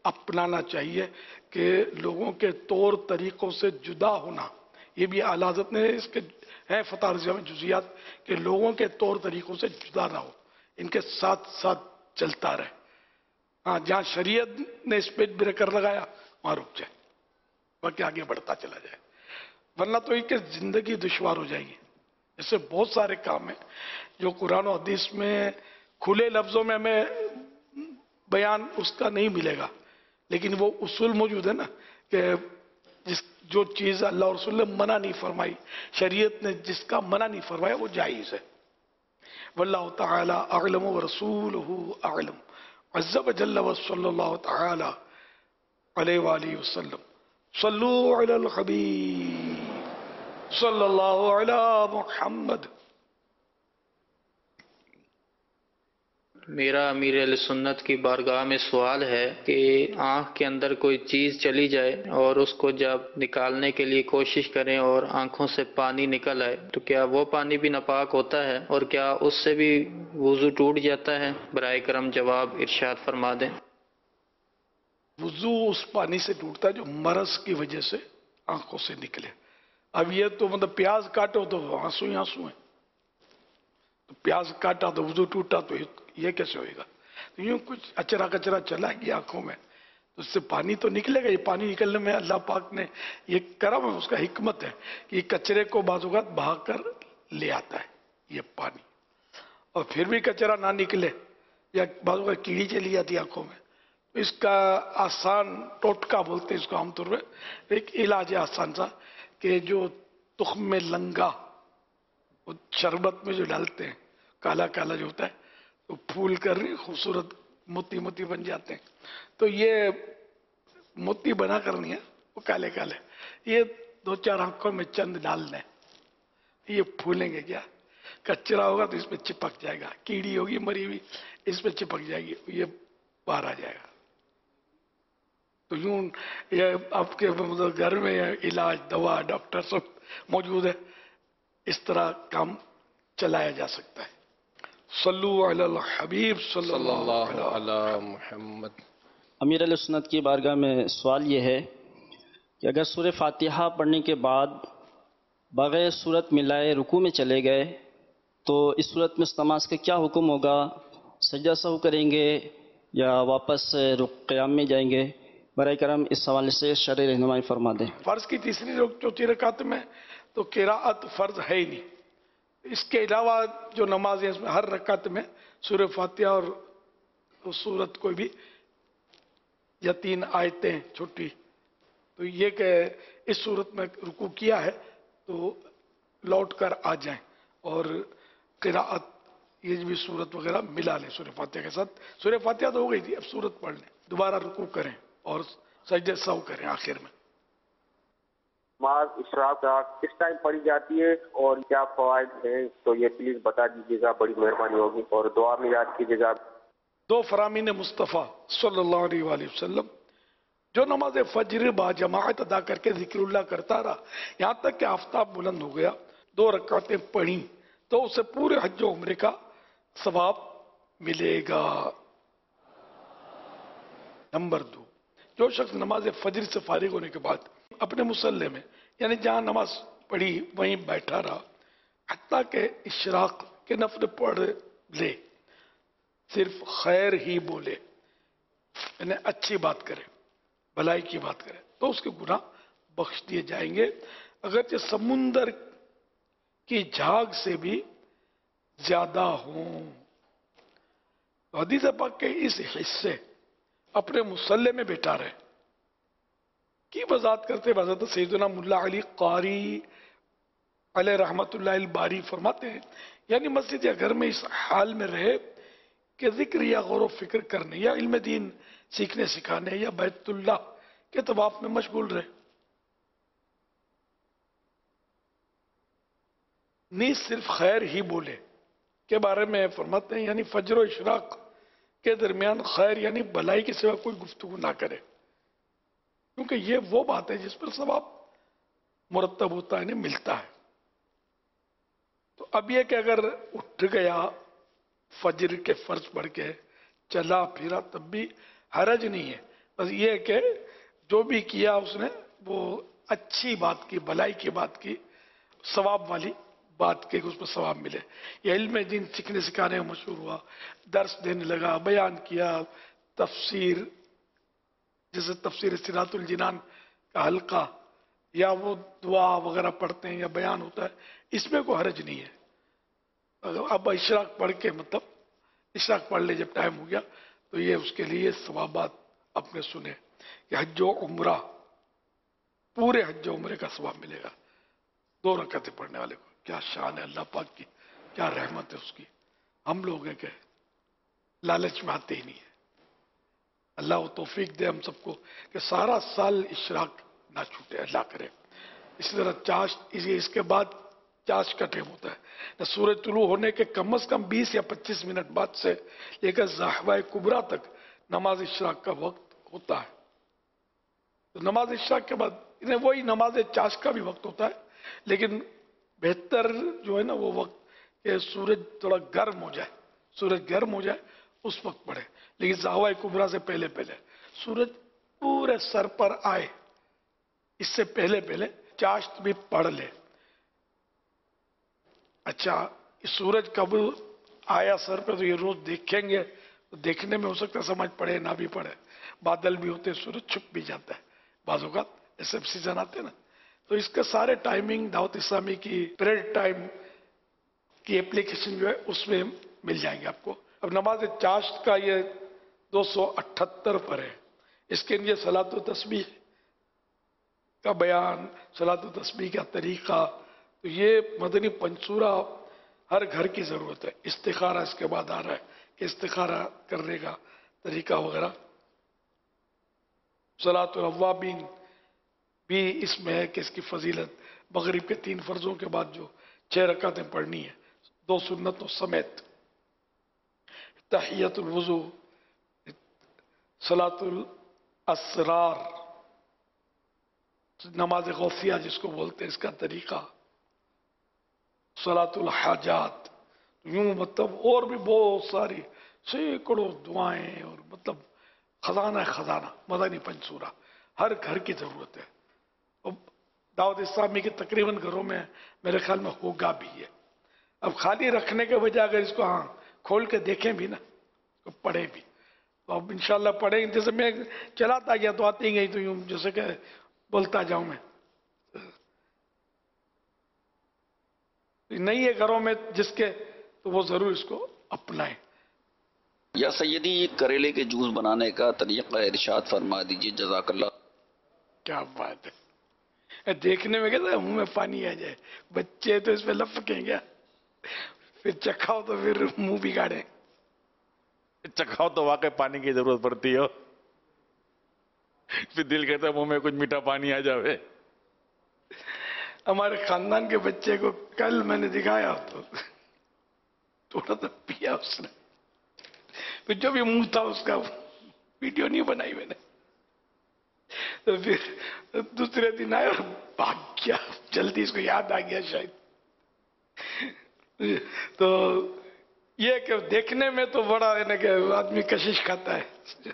अपनाना चाहिए कि लोगों के तौर तरीकों से जुदा होना, ये भी आला हज़रत ने इसके है फतह रज़िया में जुज़ियात कि लोगों के तौर तरीकों से जुदा ना हो, इनके साथ साथ चलता रहे। हाँ, जहाँ शरीयत ने स्पीड ब्रेकर लगाया वहाँ रुक जाए, बाकी आगे बढ़ता चला जाए, वरना तो इनकी जिंदगी दुश्वार हो जाएगी। ऐसे बहुत सारे काम हैं जो कुरान और हदीस में खुले लफ्जों में हमें बयान उसका नहीं मिलेगा, लेकिन वो उसूल मौजूद है ना कि जो चीज अल्लाह और रसूल ने मना नहीं फरमाई, शरीयत ने जिसका मना नहीं फरमाया वो जायज है। वल्लाहु तआला अअलम व रसूलुहु अअलम। अज़्ज़ व जल्ल व सल्लल्लाहु तआला अलैहि व आलिहि वसल्लम। सल्लू अलल हबीब सल्लल्लाहु अला मुहम्मद। मेरा अमीर अहले सुन्नत की बारगाह में सवाल है कि आँख के अंदर कोई चीज़ चली जाए और उसको जब निकालने के लिए कोशिश करें और आँखों से पानी निकल आए तो क्या वो पानी भी नापाक होता है और क्या उससे भी वुज़ू टूट जाता है? बराए करम जवाब इरशाद फरमा दें। वुज़ू उस पानी से टूटता है जो मरज़ की वजह से आंखों से निकले। अब ये तो मतलब प्याज काटो तो आंसू ही आंसू है, तो प्याज काटा तो वुज़ू टूटा, तो ये कैसे होएगा? तो यूं कुछ अचरा कचरा चला गया आंखों में तो उससे पानी तो निकलेगा। ये पानी निकलने में अल्लाह पाक ने ये करम है, उसका हिकमत है कि कचरे को बाज़-औक़ात बहा कर ले आता है ये पानी, और फिर भी कचरा ना निकले या बाज़-औक़ात कीड़ी चली जाती आंखों में, तो इसका आसान टोटका बोलते हैं इसको आमतौर पर, एक इलाज है आसान सा कि जो तुख्म में लंगा वो शरबत में जो डालते हैं काला काला जो होता है तो फूल कर खूबसूरत मोती मोती बन जाते हैं। तो ये मोती बना करनी है वो काले काले, ये 2-4 आंखों में चंद डालने, ये फूलेंगे क्या, कचरा होगा तो इसमें चिपक जाएगा, कीड़ी होगी मरी हुई इसमें चिपक जाएगी, ये बाहर आ जाएगा। तो यूं ये आपके मतलब घर में इलाज दवा डॉक्टर सब मौजूद है, इस तरह काम चलाया जा सकता है। सल्लू अलल हबीब सल्लल्लाहु अला मुहम्मद। अमीर अहले सुन्नत की बारगाह में सवाल ये है कि अगर सूरह फातिहा पढ़ने के बाद बगैर सूरत मिलाए रुकू में चले गए तो इस सूरत में नमाज का क्या हुक्म होगा? सजदा सहू करेंगे या वापस क़याम में जाएंगे? बराए करम इस हवाले से शरह रहनुमाई फरमा दें। फर्ज की तीसरी चौथी रकात में तो किराअत फर्ज है ही नहीं, इसके अलावा जो नमाज है इसमें हर रकात में सूरह फातिहा और सूरत कोई भी या 3 आयतें छोटी, तो ये कि इस सूरत में रुकू किया है तो लौट कर आ जाएं और किराअत ये भी सूरत वगैरह मिला लें सूरह फातिहा के साथ। सूरह फातिहा तो हो गई थी, अब सूरत पढ़ लें, दोबारा रुकू करें और सजदे सहू करें आखिर में। नमाज इशराक किस टाइम पढ़ी जाती है और क्या फवाइद हैं, तो ये प्लीज बता दीजिएगा, बड़ी मेहरबानी होगी, और दुआ में याद कीजिएगा। 2 फरामीन मुस्तफ़ा सल्लल्लाहु अलैहि वसल्लम जो नमाज फजर बाजमाअत अदा करके जिक्रुल्लाह करता रहा यहाँ तक कि आफ्ताब बुलंद हो गया, 2 रकातें पढ़ी तो उसे पूरे हज और उम्रे का सवाब मिलेगा। नंबर 2, जो शख्स नमाज फजर से फारिग होने के बाद अपने मुसल्ले में यानी जहां नमाज पढ़ी वहीं बैठा रहा हत्ता के इशराक के नफल पढ़ ले, सिर्फ खैर ही बोले यानी अच्छी बात करे, भलाई की बात करे, तो उसके गुनाह बख्श दिए जाएंगे, अगरचे समुंदर की झाग से भी ज्यादा हों। हदीस पाक के इस हिस्से अपने मुसल्ले में बैठा रहे की वजात करते हज़रत सैयदना मुल्ला अली कारी अलैहि रहमतुल्लाह बारी फरमाते हैं, यानी मस्जिद या घर में इस हाल में रहे कि जिक्र या गौर फिक्र करने या इल्म दीन सीखने सिखाने या बैतुल्लाह के तवाफ में मशगूल रहे, नहीं सिर्फ खैर ही बोले के बारे में फरमाते हैं, यानी फजर और इशराक के दरमियान खैर यानी भलाई के सिवा कोई गुफ्तगू ना करे, क्योंकि ये वो बात है जिस पर सवाब मुरत्तब होता है, मिलता है। तो अब यह कि अगर उठ गया फजर के फर्ज पढ़ के चला फिरा तब भी हरज नहीं है, बस ये कि जो भी किया उसने वो अच्छी बात की, भलाई की बात की, सवाब वाली बात की, उसमें सवाब मिले। ये इल्म दीन सीखने सिखाने में मशहूर हुआ, दर्स देने लगा, बयान किया, तफसीर, जैसे तफसीर सिरातुल जिनान का हल्का, या वो दुआ वगैरह पढ़ते हैं या बयान होता है, इसमें कोई हर्ज नहीं है। अब इशराक पढ़ के, मतलब इशराक पढ़ ले जब टाइम हो गया, तो ये उसके लिए सवाबात अपने सुने कि हज उम्रा, पूरे हज उम्रे का सवाब मिलेगा 2 रकातें पढ़ने वाले को। क्या शान है अल्लाह पाक की, क्या रहमत है उसकी। हम लोग हैं कि लालच में आते ही नहीं है। अल्लाह वो तौफीक दे हम सबको कि सारा साल इशराक ना छूटे, अल्लाह करे। इसी तरह चाश, इसके बाद चाश का टाइम होता है न, सूरज तुलू होने के कम से कम 20 या 25 मिनट बाद से लेकर ज़ाहवा कुबरा तक नमाज इशराक का वक्त होता है। तो नमाज इशराक के बाद वही नमाज चाश का भी वक्त होता है, लेकिन बेहतर जो है ना वो वक्त कि सूरज थोड़ा गर्म हो जाए, सूरज गर्म हो जाए उस वक्त पढ़े। लेकिन ज़ाहवा कुबरा से पहले पहले सूरज पूरे सर पर आए, इससे पहले पहले चाश्त भी पढ़ ले। अच्छा, सूरज कब आया सर पे तो ये रोज देखेंगे, तो देखने में हो सकता है समझ पड़े ना भी पड़े, बादल भी होते, सूरज छुप भी जाता है, बाजों का ऐसे सीजन आते ना। तो इसके सारे टाइमिंग दावत इस्लामी की पीरियड टाइम की एप्लीकेशन जो है उसमें मिल जाएंगे आपको। अब नमाज चाश्त का ये 278 पर है, इसके लिए सलातो तस्बीह का बयान, सलातो तस्बीह का तरीका, तो ये मदनी पंसूरा हर घर की जरूरत है। इस्तिखारा इसके बाद आ रहा है कि इस्तिखारा करने का तरीका वगैरह। सलातुल अव्वाबीन भी इसमें है कि इसकी फजीलत मगरिब के 3 फर्जों के बाद जो 6 रकातें पढ़नी है 2 सुन्नतों समेत, तहियतुल वुजू, सलातुल असरार, नमाज गौसिया जिसको बोलते हैं, इसका तरीका, सलातुल हाजात, यूं मतलब और भी बहुत सारी सैकड़ों दुआएं, और मतलब खजाना खजाना मदनी पंसूरा हर घर की जरूरत है। और दावत इस्लामी के तकरीबन घरों में मेरे ख्याल में होगा भी है। अब खाली रखने के बजाय अगर इसको खोल के देखें भी ना, तो पढ़े भी, तो अब इंशाल्लाह पढ़ेंगे। जैसे मैं चलाता गया तो आती गई, तो यूं जैसे कि बोलता जाऊं मैं, नहीं है घरों में जिसके, तो वो जरूर इसको अपनाएं। या सैयदी, करेले के जूस बनाने का तरीका इरशाद फरमा दीजिए, जज़ाकल्लाह। क्या बात है, देखने में कहता है मुंह में पानी आ जाए। बच्चे तो इसमें लपकें क्या, फिर चखाओ तो फिर मुंह बिगाड़े। चखाओ तो वाकई पानी की जरूरत पड़ती हो, फिर दिल कहता है मुंह में कुछ मीठा पानी आ जावे। हमारे खानदान के बच्चे को कल मैंने दिखाया तो थोड़ा सा पिया उसने, फिर जो भी मुंह था उसका वीडियो नहीं बनाई मैंने। तो फिर दूसरे दिन आया और भाग गया, जल्दी इसको याद आ गया शायद। तो ये कि देखने में तो बड़ा है ना कि आदमी कशिश खाता है,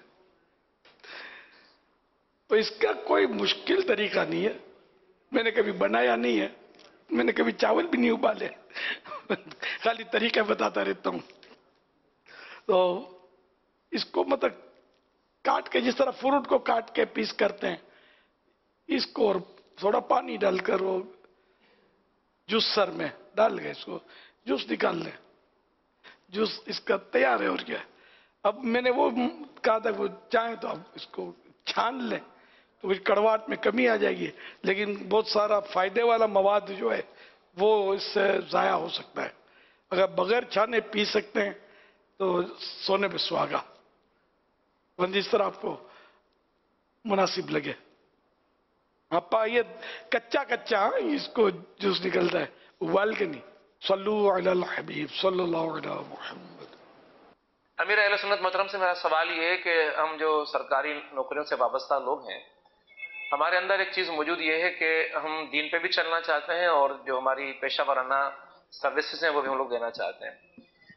तो इसका कोई मुश्किल तरीका नहीं है। मैंने कभी बनाया नहीं है, मैंने कभी चावल भी नहीं उबाले, खाली तरीका बताता रहता हूं। तो इसको मतलब काट के, जिस तरह फ्रूट को काट के पीस करते हैं, इसको और थोड़ा पानी डालकर वो जूसर में डाल गए, इसको जूस निकाल लें, जूस इसका तैयार है। और क्या, अब मैंने वो कहा था वो चाहे तो अब इसको छान लें, तो फिर कड़वाहट में कमी आ जाएगी, लेकिन बहुत सारा फायदे वाला मवाद जो है वो इससे जाया हो सकता है। अगर बगैर छाने पी सकते हैं तो सोने पे सुहागा, जिस तरह आपको मुनासिब लगे। आप पाइए कच्चा कच्चा इसको जूस निकलता है, उबाल के नहीं। सल्लु अलल हबीब सल्लल्लाहु अलैहि मुहम्मद। अमीर अहले सुन्नत मोहतरम से मेरा सवाल ये है कि हम जो सरकारी नौकरियों से वाबस्ता लोग हैं, हमारे अंदर एक चीज़ मौजूद ये है कि हम दीन पे भी चलना चाहते हैं और जो हमारी पेशा वाराना सर्विसेज हैं वो भी हम लोग देना चाहते हैं।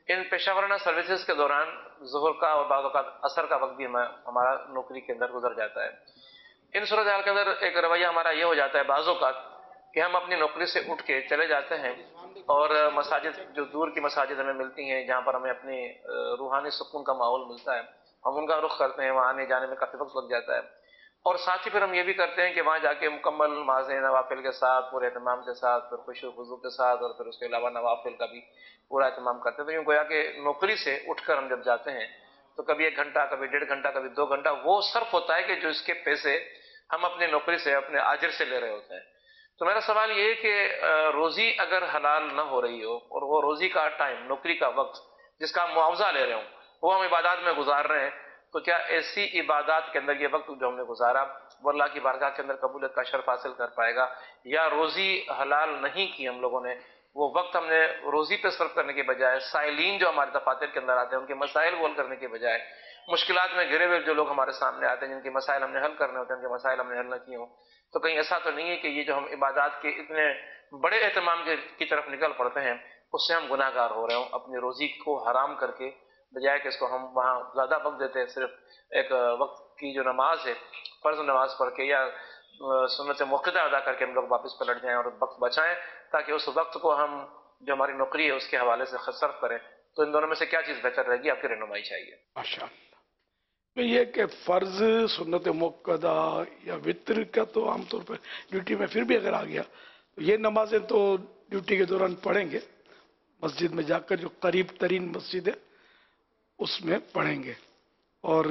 ان پیشہ ورانہ سروسز کے دوران ظہر کا اور بعض اوقات عصر کا وقت بھی ہمارا نوکری کے اندر گزر جاتا ہے. ان صورتحال کے اندر ایک رویہ ہمارا یہ ہو جاتا ہے بعض اوقات کہ ہم اپنی نوکری سے اٹھ کے چلے جاتے ہیں اور مساجد جو دور کی مساجد ہمیں ملتی ہیں جہاں پر ہمیں اپنی روحانی سکون کا ماحول ملتا ہے ہم ان کا رخ کرتے ہیں. وہاں آنے جانے میں کافی وقت لگ جاتا ہے اور ساتھ ہی پھر ہم یہ بھی کرتے ہیں کہ وہاں جا کے مکمل نماز نوافل کے ساتھ پورے اہتمام کے ساتھ پھر خشوع و خضوع کے ساتھ اور پھر اس کے علاوہ نوافل کا بھی پورا اہتمام کرتے ہیں. تو یوں گویا کہ نوکری سے اٹھ کر ہم جب جاتے ہیں تو کبھی 1 گھنٹہ کبھی 1.5 گھنٹہ کبھی 2 گھنٹہ وہ صرف ہوتا ہے کہ جو اس کے پیسے ہم اپنی نوکری سے اپنے آجر سے لے رہے ہوتے ہیں. تو میرا سوال یہ ہے کہ روزی اگر حلال نہ ہو رہی ہو اور وہ روزی کا ٹائم نوکری کا وقت جس کا ہم معاوضہ لے رہے ہوں وہ ہم عبادات میں گزار رہے ہیں تو کیا ایسی عبادات کے اندر یہ وقت جو ہم نے گزارا وہ اللہ کی بارگاہ کے اندر قبولیت کا شرف حاصل کر پائے گا؟ یا روزی حلال نہیں کی ہم لوگوں نے وہ وقت ہم نے روزی پہ صرف کرنے کے بجائے سائلین جو ہمارے دفاتر کے اندر آتے ہیں ان کے مسائل حل کرنے کے بجائے مشکلات میں گھرے ہوئے جو لوگ ہمارے سامنے آتے ہیں جن کے مسائل ہم نے حل کرنے ہوتے ہیں ان کے مسائل ہم نے حل نہ کیے ہوں تو کہیں ایسا تو نہیں ہے کہ یہ جو ہم عبادات کے اتنے بڑے اہتمام کی طرف نکل پڑتے ہیں اس سے ہم گناہ گار ہو رہے ہوں اپنی روزی کو حرام کر کے بجائے کہ اس کو ہم وہاں زیادہ وقت دیتے ہیں صرف ایک وقت کی جو نماز ہے فرض نماز پڑھ کے یا سنت موقعہ ادا کر کے ہم لوگ واپس پلٹ جائیں اور وقت بچائیں تاکہ اس وقت کو ہم جو ہماری نوکری ہے اس کے حوالے سے صرف کریں. تو ان دونوں میں سے کیا چیز بہتر رہے گی آپ کی رہنمائی چاہیے. ماشاء اللہ. یہ کہ فرض سنت موقعہ یا وطر کا تو عام طور پر ڈیوٹی میں پھر بھی اگر آ گیا تو یہ نمازیں تو ڈیوٹی کے دوران پڑھیں گے مسجد میں جا کر جو قریب ترین مسجد ہے اس میں پڑھیں گے. اور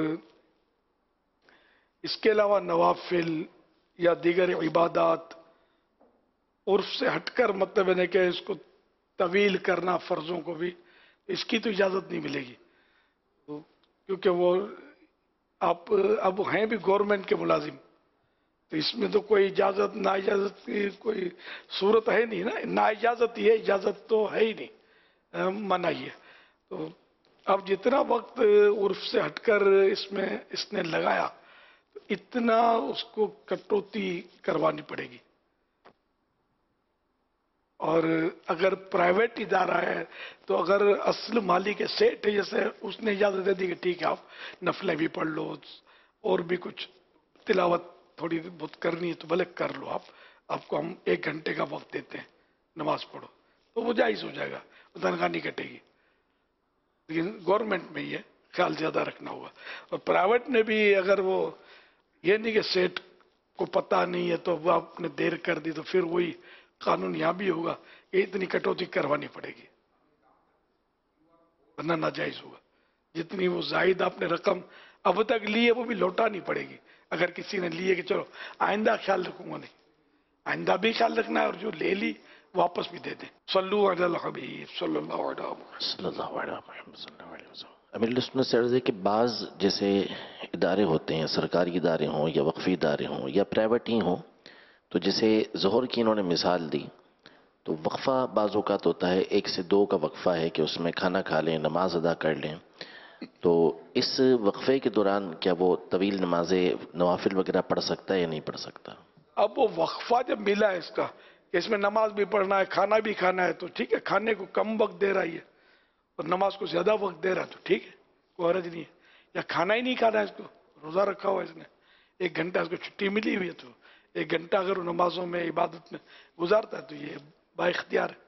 اس کے علاوہ نوافل یا دیگر عبادات عرف سے ہٹ کر مطلب ہے کہ اس کو طویل کرنا فرضوں کو بھی اس کی تو اجازت نہیں ملے گی کیونکہ وہ آپ اب ہیں بھی گورنمنٹ کے ملازم تو اس میں تو کوئی اجازت نا اجازت کی کوئی صورت ہے نہیں نا. نا اجازت ہی ہے اجازت تو ہے ہی نہیں منع ہی ہے. تو اب جتنا وقت عرف سے ہٹ کر اس نے لگایا تو اتنا اس کو کٹوتی کروانی پڑے گی. اور اگر پرائیویٹ ادارہ ہے تو اگر اصل مالک کے سیٹ ہے جیسے اس نے اجازت دے دی کہ ٹھیک ہے آپ نفلیں بھی پڑھ لو اور بھی کچھ تلاوت تھوڑی بہت کرنی ہے تو بھلے کر لو آپ کو ہم 1 گھنٹے کا وقت دیتے ہیں نماز پڑھو تو وہ جائز ہو جائے گا تنخواہ نہیں کٹے گی. لیکن گورنمنٹ میں یہ خیال زیادہ رکھنا ہوگا. اور پرائیویٹ نے بھی اگر وہ یہ نہیں کہ سیٹ کو پتہ نہیں ہے تو وہ آپ نے دیر کر دی تو پھر وہی قانون یہاں بھی ہوگا کہ اتنی کٹوتی کروانی پڑے گی ورنہ ناجائز ہوگا. جتنی وہ زائد آپ نے رقم اب تک لی ہے وہ بھی لوٹانی پڑے گی. اگر کسی نے لیے کہ چلو آئندہ خیال رکھوں گا نہیں آئندہ بھی خیال رکھنا ہے اور جو لے لی واپس بھی دے دیں. صلو علی الحبیب صلی اللہ علیہ وسلم. امیر سنت سے عرض ہے کہ بعض جیسے ادارے ہوتے ہیں سرکاری ادارے ہوں یا وقفی ادارے ہوں یا پرائیویٹ ہی ہوں تو جیسے ظہر کی انہوں نے مثال دی تو وقفہ بعض اوقات ہوتا ہے 1 سے 2 کا وقفہ ہے کہ اس میں کھانا کھا لیں نماز ادا کر لیں. تو اس وقفے کے دوران کیا وہ طویل نمازیں نوافل وغیرہ پڑھ سکتا ہے یا نہیں پڑھ سکتا؟ اب وہ وقفہ جب ملا ہے اس کا کہ اس میں نماز بھی پڑھنا ہے کھانا بھی کھانا ہے تو ٹھیک ہے. کھانے کو کم وقت دے رہا ہے اور نماز کو زیادہ وقت دے رہا ہے تو ٹھیک ہے کوئی حرج نہیں ہے. یا کھانا ہی نہیں کھانا ہے اس کو روزہ رکھا ہوا ہے اس نے 1 گھنٹہ اس کو چھٹی ملی ہوئی ہے تو 1 گھنٹہ اگر وہ نمازوں میں عبادت میں گزارتا ہے تو یہ با اختیار ہے.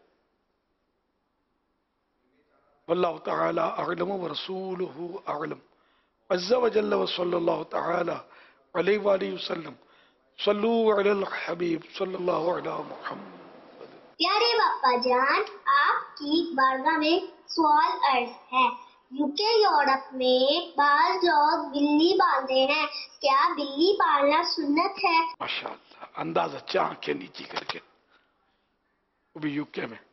واللہ تعالی اعلم ورسولہ اعلم عز وجل وصلی اللہ تعالی علیہ وآلہ وسلم. صلو علی الحبیب صلی اللہ علیہ محمد. پیارے باپا جان آپ کی بارگاہ میں سوال عرض ہے. یوکے یورپ میں بعض لوگ بلی پالتے ہیں کیا بلی پالنا سنت ہے؟ ماشاء اللہ انداز اچھا آنکھیں نیچی کر کے وہ بھی یوکے میں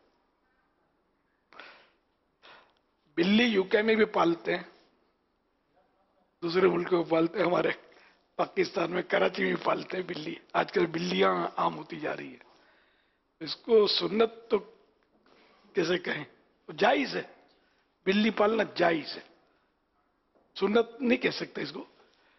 بلی یوکے میں بھی پالتے ہیں دوسرے ملکوں میں پالتے ہیں. ہمارے پاکستان میں کراچی میں پالتے ہیں بلی. آج کل بلیاں عام ہوتی جا رہی ہے. اس کو سنت تو کیسے کہیں جائز ہے بلی پالنا جائز ہے سنت نہیں کہہ سکتے اس کو.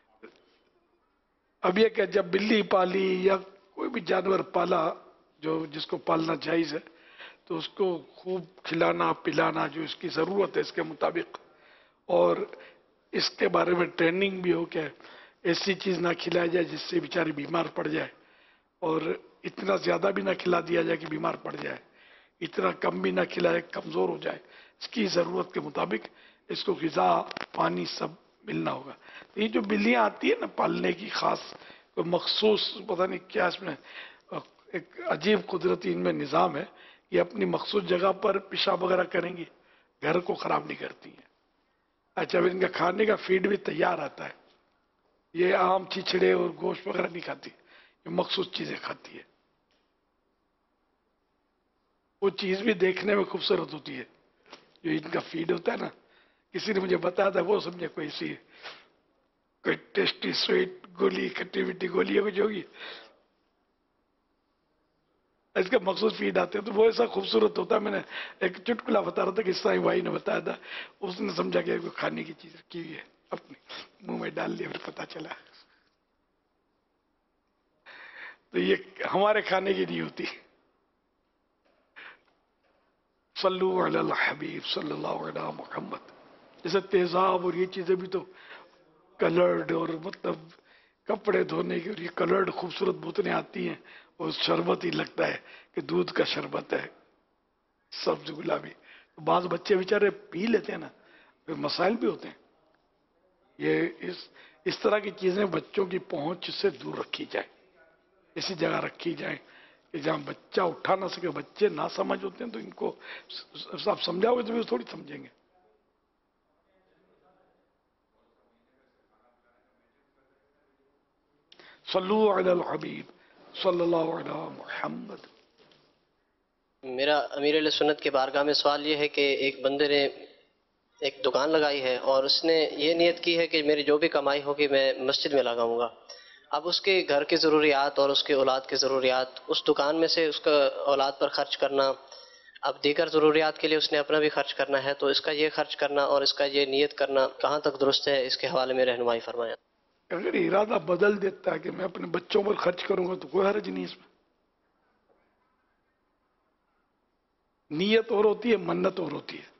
اب یہ کہ جب بلی پالی یا کوئی بھی جانور پالا جو جس کو پالنا جائز ہے تو اس کو خوب کھلانا پلانا جو اس کی ضرورت ہے اس کے مطابق، اور اس کے بارے میں ٹریننگ بھی ہو کہ ایسی چیز نہ کھلایا جائے جس سے بیچاری بیمار پڑ جائے، اور اتنا زیادہ بھی نہ کھلا دیا جائے کہ بیمار پڑ جائے، اتنا کم بھی نہ کھلائے کمزور ہو جائے، اس کی ضرورت کے مطابق اس کو غذا پانی سب ملنا ہوگا۔ یہ جو بلیاں آتی ہیں نا پالنے کی خاص کوئی مخصوص پتہ نہیں کیا اس میں ایک عجیب قدرتی ان میں نظام ہے، یہ اپنی مخصوص جگہ پر پیشاب وغیرہ کریں گی، گھر کو خراب نہیں کرتی ہیں۔ اچھا ان کا کھانے کا فیڈ بھی تیار آتا ہے، یہ عام چھچڑے اور گوشت وغیرہ نہیں کھاتی، یہ مخصوص چیزیں کھاتی ہے۔ وہ چیز بھی دیکھنے میں خوبصورت ہوتی ہے جو ان کا فیڈ ہوتا ہے نا، کسی نے مجھے بتایا تھا، وہ سمجھے کوئی سی کوئی ٹیسٹی سویٹ گولی کھٹی میٹھی گولی ہے کچھ ہوگی، اس کا مخصوص فیڈ آتے ہیں تو وہ ایسا خوبصورت ہوتا ہے۔ میں نے ایک چٹکلا بتا رہا تھا کہ عیسائی بھائی نے بتایا تھا، اس نے سمجھا کہ کوئی کھانے کی چیز رکھی ہوئی ہے، اپنے منہ میں ڈال لیا، پھر پتا چلا تو یہ ہمارے کھانے کی نہیں ہوتی۔ صلو علی الحبیب صلی اللہ علیہ محمد۔ جیسے تیزاب اور یہ چیزیں بھی تو کلرڈ، اور مطلب کپڑے دھونے کی اور یہ کلرڈ خوبصورت بوتلیں آتی ہیں، اور شربت ہی لگتا ہے کہ دودھ کا شربت ہے، سبز گلابی، بعض بچے بیچارے پی لیتے ہیں نا، پھر مسائل بھی ہوتے ہیں۔ یہ اس طرح کی چیزیں بچوں کی پہنچ سے دور رکھی جائیں، اسی جگہ رکھی جائیں کہ جہاں بچہ اٹھا نہ سکے، بچے نہ سمجھ ہوتے ہیں تو ان کو آپ سمجھاؤ گے تو بھی تھوڑی سمجھیں گے۔ صلو علی الحبیب صلی اللہ علیہ محمد۔ میرا امیر علیہ سنت کے بارگاہ میں سوال یہ ہے کہ ایک بندے نے ایک دکان لگائی ہے اور اس نے یہ نیت کی ہے کہ میری جو بھی کمائی ہوگی میں مسجد میں لگاؤں گا۔ اب اس کے گھر کی ضروریات اور اس کے اولاد کی ضروریات، اس دکان میں سے اس کا اولاد پر خرچ کرنا، اب دیگر ضروریات کے لیے اس نے اپنا بھی خرچ کرنا ہے، تو اس کا یہ خرچ کرنا اور اس کا یہ نیت کرنا کہاں تک درست ہے، اس کے حوالے میں رہنمائی فرمائیں۔ اگر ارادہ بدل دیتا ہے کہ میں اپنے بچوں پر خرچ کروں گا تو کوئی حرج نہیں اس میں۔ نیت اور ہوتی ہے، منت اور ہوتی ہے۔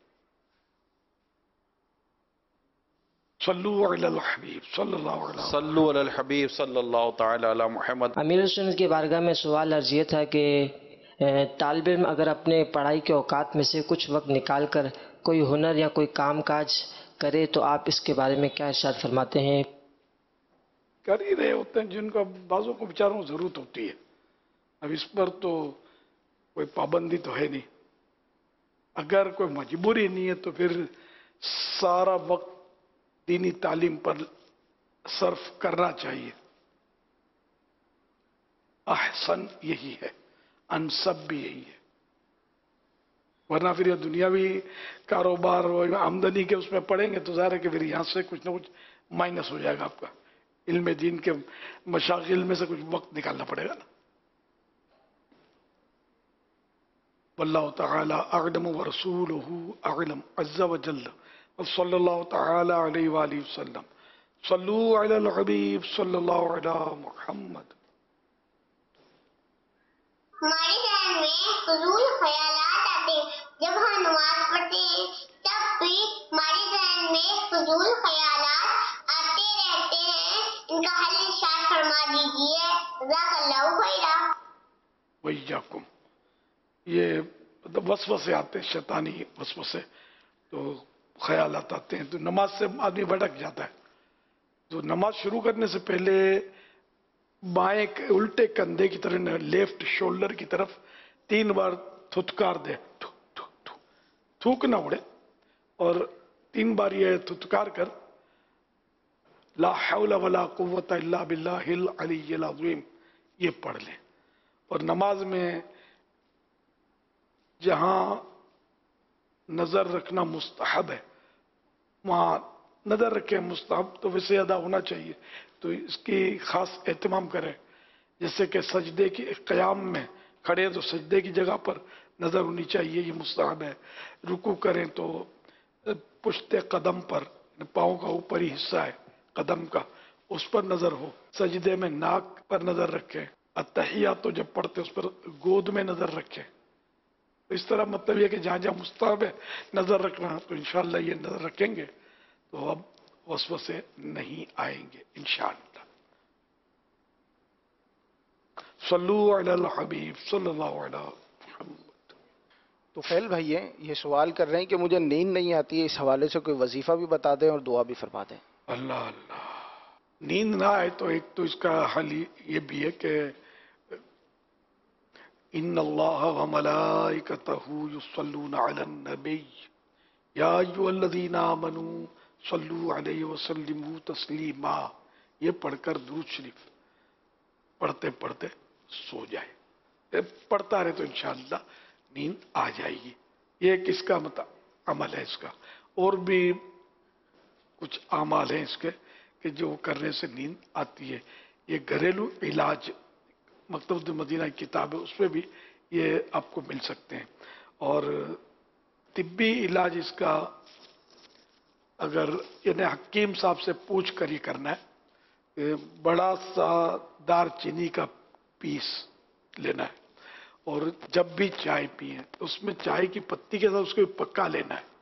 صلو علی الحبیب صلی اللہ علیہ وسلم۔ صلو علی الحبیب صلی اللہ تعالی علی محمد۔ امیر سنت کی بارگاہ میں سوال عرض یہ تھا کہ طالب علم اگر اپنے پڑھائی کے اوقات میں سے کچھ وقت نکال کر کوئی ہنر یا کوئی کام کاج کرے تو آپ اس کے بارے میں کیا ارشاد فرماتے ہیں؟ کر ہی رہے ہوتے ہیں جن کا بعضوں کو بیچاروں کو ضرورت ہوتی ہے، اب اس پر تو کوئی پابندی تو ہے نہیں۔ اگر کوئی مجبوری نہیں ہے تو پھر سارا وقت دینی تعلیم پر صرف کرنا چاہیے، احسن یہی ہے، انسب بھی یہی ہے، ورنہ پھر یہ دنیاوی کاروبار اور آمدنی کے اس میں پڑیں گے تو ظاہر ہے کہ پھر یہاں سے کچھ نہ کچھ مائنس ہو جائے گا آپ کا، علم دین کے مشاغل میں سے کچھ وقت نکالنا پڑے گا نا۔ واللہ تعالی اعلم ورسولہ اعلم عز وجل، صلی اللہ تعالی علیہ وآلہ وسلم۔ صلو علی الحبیب صلی اللہ علی محمد۔ ہمارے ذہن میں فضول خیالات آتے ہیں جب ہم نماز پڑھتے ہیں، تب بھی ہمارے ذہن میں فضول خیالات آتے رہتے ہیں، ان کا حل ارشاد فرما دیجیے، جزاک اللہ خیرا۔ وَإِيَّاكُمْ۔ یہ وسوسے آتے ہیں، شیطانی وسوسے، تو خیالات آتے ہیں تو نماز سے آدمی بھٹک جاتا ہے۔ تو نماز شروع کرنے سے پہلے بائیں الٹے کندھے کی طرف، لیفٹ شولڈر کی طرف 3 بار تھتکار دے، تھوک نہ اڑے، اور 3 بار یہ تھتکار کر لا حول ولا قوت الا باللہ العلی العظیم یہ پڑھ لیں۔ اور نماز میں جہاں نظر رکھنا مستحب ہے وہاں نظر رکھیں، مستحب تو ویسے ادا ہونا چاہیے، تو اس کی خاص اہتمام کریں، جیسے کہ سجدے کی قیام میں کھڑے ہیں تو سجدے کی جگہ پر نظر ہونی چاہیے، یہ مستحب ہے۔ رکوع کریں تو پشت قدم پر، پاؤں کا اوپری حصہ ہے قدم کا، اس پر نظر ہو۔ سجدے میں ناک پر نظر رکھیں۔ التحیات تو جب پڑھتے اس پر گود میں نظر رکھیں۔ तो इस तरह मतलब ये कि जहाँ जहाँ मुस्तहब है नजर रखना, तो इंशाअल्लाह ये नजर रखेंगे तो अब वसवसे नहीं आएंगे इंशाअल्लाह। सल्लू अलल हबीब सल्लल्लाहु अलैहि मुहम्मद। तो फैल भाई ये सवाल कर रहे हैं कि मुझे नींद नहीं आती है, इस हवाले से कोई वजीफा भी बता दें और दुआ भी फरमा दें। अल्लाह अल्लाह, नींद ना आए तो एक तो इसका हल ये भी है कि इन्नल्लाह व मलाइकतहू युसल्लूना अलन नबी या अय्युहल्लज़ीना आमनू सल्लू अलैहि व सल्लिमू तस्लीमा, ये पढ़कर दुरूद शरीफ पढ़ते पढ़ते सो जाए। पढ़ता रहे तो इंशाअल्लाह नींद आ जाएगी। ये किसका अमल है इसका। और भी कुछ अमाल हैं इसके कि जो करने से नींद आती है। ये घरेलू इलाज मकतबुल मदीना की किताब है, उसमें भी ये आपको मिल सकते हैं। और तिब्बी इलाज इसका अगर यानी हकीम साहब से पूछ कर ये करना है, बड़ा सा दारचीनी का पीस लेना है और जब भी चाय पिए तो उसमें चाय की पत्ती के साथ उसको पका लेना है,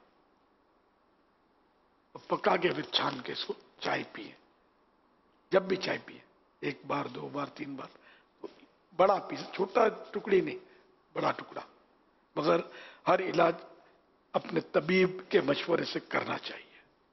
पका के फिर छान के इसको चाय पिए। जब भी चाय पिए, एक बार, दो बार, तीन बार, तो बड़ा पीस, छोटा टुकड़ी नहीं, बड़ा टुकड़ा। मगर हर इलाज अपने तबीब के मशवरे से करना चाहिए।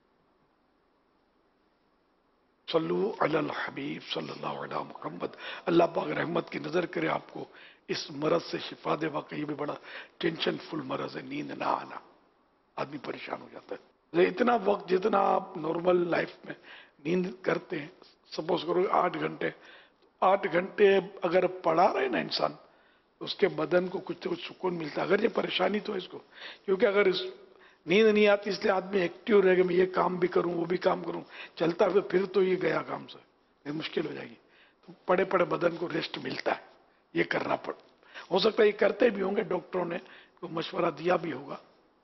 सल्लू अलल हबीब सल्लल्लाहु अलैहि मुहम्मद। अल्लाह पाक रहमत की नजर करे आपको, इस मरज से शिफा दे। वाकई भी बड़ा टेंशन फुल मरज है, नींद ना आना, आदमी परेशान हो जाता है। इतना वक्त जितना आप नॉर्मल लाइफ में नींद करते हैं, सपोज करो 8 घंटे, 8 घंटे अगर पड़ा रहे ना इंसान, तो उसके बदन को कुछ तो कुछ सुकून मिलता है। अगर ये परेशानी तो है इसको, क्योंकि अगर इस नींद नहीं आती इसलिए आदमी एक्टिव रहेगा, मैं ये काम भी करूं वो भी काम करूं, चलता है फिर तो ये गया काम से, फिर मुश्किल हो जाएगी। तो पड़े पड़े बदन को रेस्ट मिलता है, ये करना हो सकता है ये करते भी होंगे, डॉक्टरों ने तो मशवरा दिया भी होगा।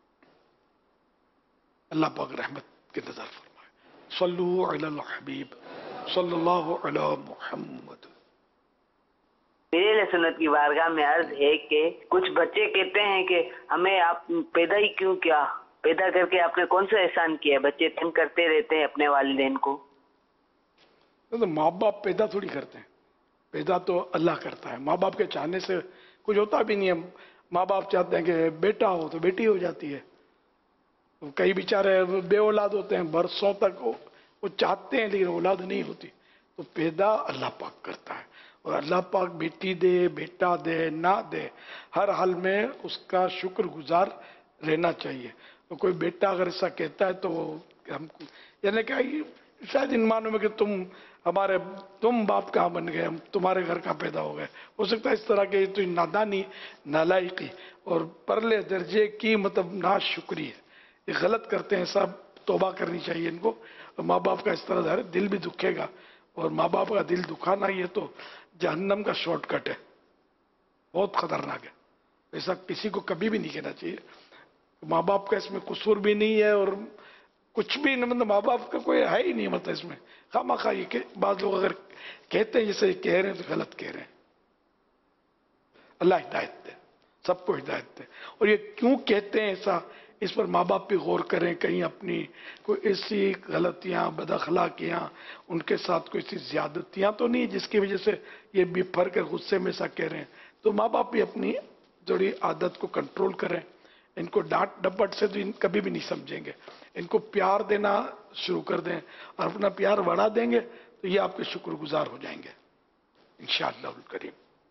अल्लाह पाक रहमत की नजर फरमाए। सल्लू अलल हबीब सल्लल्लाहु अलैहि मुहम्मद। मेरे सुन्नत की बारगाह में अर्ज है कि कुछ बच्चे कहते हैं कि हमें आप पैदा ही क्यों किया, पैदा करके आपने कौन सा एहसान किया। बच्चे तंग करते रहते हैं अपने वालिदैन को। तो माँ बाप पैदा थोड़ी करते हैं, पैदा तो अल्लाह करता है। माँ बाप के चाहने से कुछ होता भी नहीं है। माँ बाप चाहते हैं कि बेटा हो तो बेटी हो जाती है। तो कई बेचारे बे औलाद होते हैं, बरसों तक वो चाहते हैं लेकिन औलाद नहीं होती। तो पैदा अल्लाह पाक करता है, और अल्लाह पाक बेटी दे, बेटा दे, ना दे, हर हाल में उसका शुक्रगुजार रहना चाहिए। तो कोई बेटा अगर ऐसा कहता है तो हमको यानी क्या, शायद इन मानों में कि तुम बाप कहाँ बन गए, हम तुम्हारे घर का पैदा हो गए। हो सकता है इस तरह के तो नादानी, नालायकी और परले दर्जे की मतलब नाशुक्री है, ये गलत करते हैं। सब तौबा करनी चाहिए इनको। माँ बाप का इस तरह दिल भी दुखेगा, और माँ बाप का दिल दुखाना ये तो जहन्नम का शॉर्टकट है, बहुत खतरनाक है। ऐसा किसी को कभी भी नहीं कहना चाहिए। माँ बाप का इसमें कसूर भी नहीं है और कुछ भी नहीं, मतलब माँ बाप का कोई है ही नहीं, मतलब इसमें खामखा ये बाद लोग अगर कहते हैं जैसे कह रहे हैं तो गलत कह रहे हैं। अल्लाह हिदायत दे, सबको हिदायत दे। और ये क्यों कहते हैं ऐसा, इस पर माँ बाप भी गौर करें। कहीं अपनी कोई ऐसी गलतियां, बदअखलाकियां, उनके साथ कोई ऐसी ज्यादतियां तो नहीं जिसकी वजह से ये बिफर कर गुस्से में ऐसा कह रहे हैं। तो माँ बाप भी अपनी थोड़ी आदत को कंट्रोल करें। इनको डांट डपट से तो कभी भी नहीं समझेंगे। इनको प्यार देना शुरू कर दें और अपना प्यार बढ़ा देंगे तो ये आपके शुक्रगुजार हो जाएंगे इंशाअल्लाह करीम।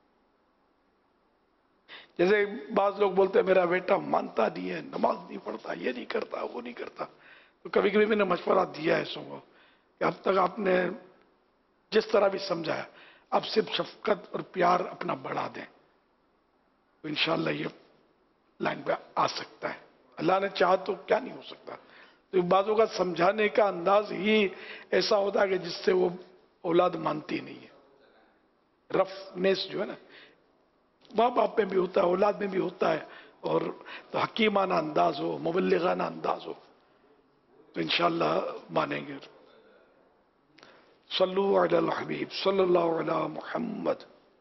जैसे बाज लोग बोलते हैं मेरा बेटा मानता नहीं है, नमाज नहीं पढ़ता, ये नहीं करता, वो नहीं करता। तो कभी कभी मैंने मशवरा दिया है सबको कि अब तक आपने जिस तरह भी समझाया, अब सिर्फ शफकत और प्यार अपना बढ़ा दें तो इंशाअल्लाह ये लाइन पे आ सकता है। अल्लाह ने चाहा तो क्या नहीं हो सकता। तो बाजों का समझाने का अंदाज ही ऐसा होता है कि जिससे वो औलाद मानती नहीं है। रफनेस जो है ना, माँ बाप में भी होता है, औलाद में भी होता है। और तो हकीमाना अंदाज हो, मुबल्लिगाना अंदाज हो तो इंशाअल्लाह मानेंगे। सल्लू अलल हबीब सल्लल्लाहु अलैहि मुहम्मद।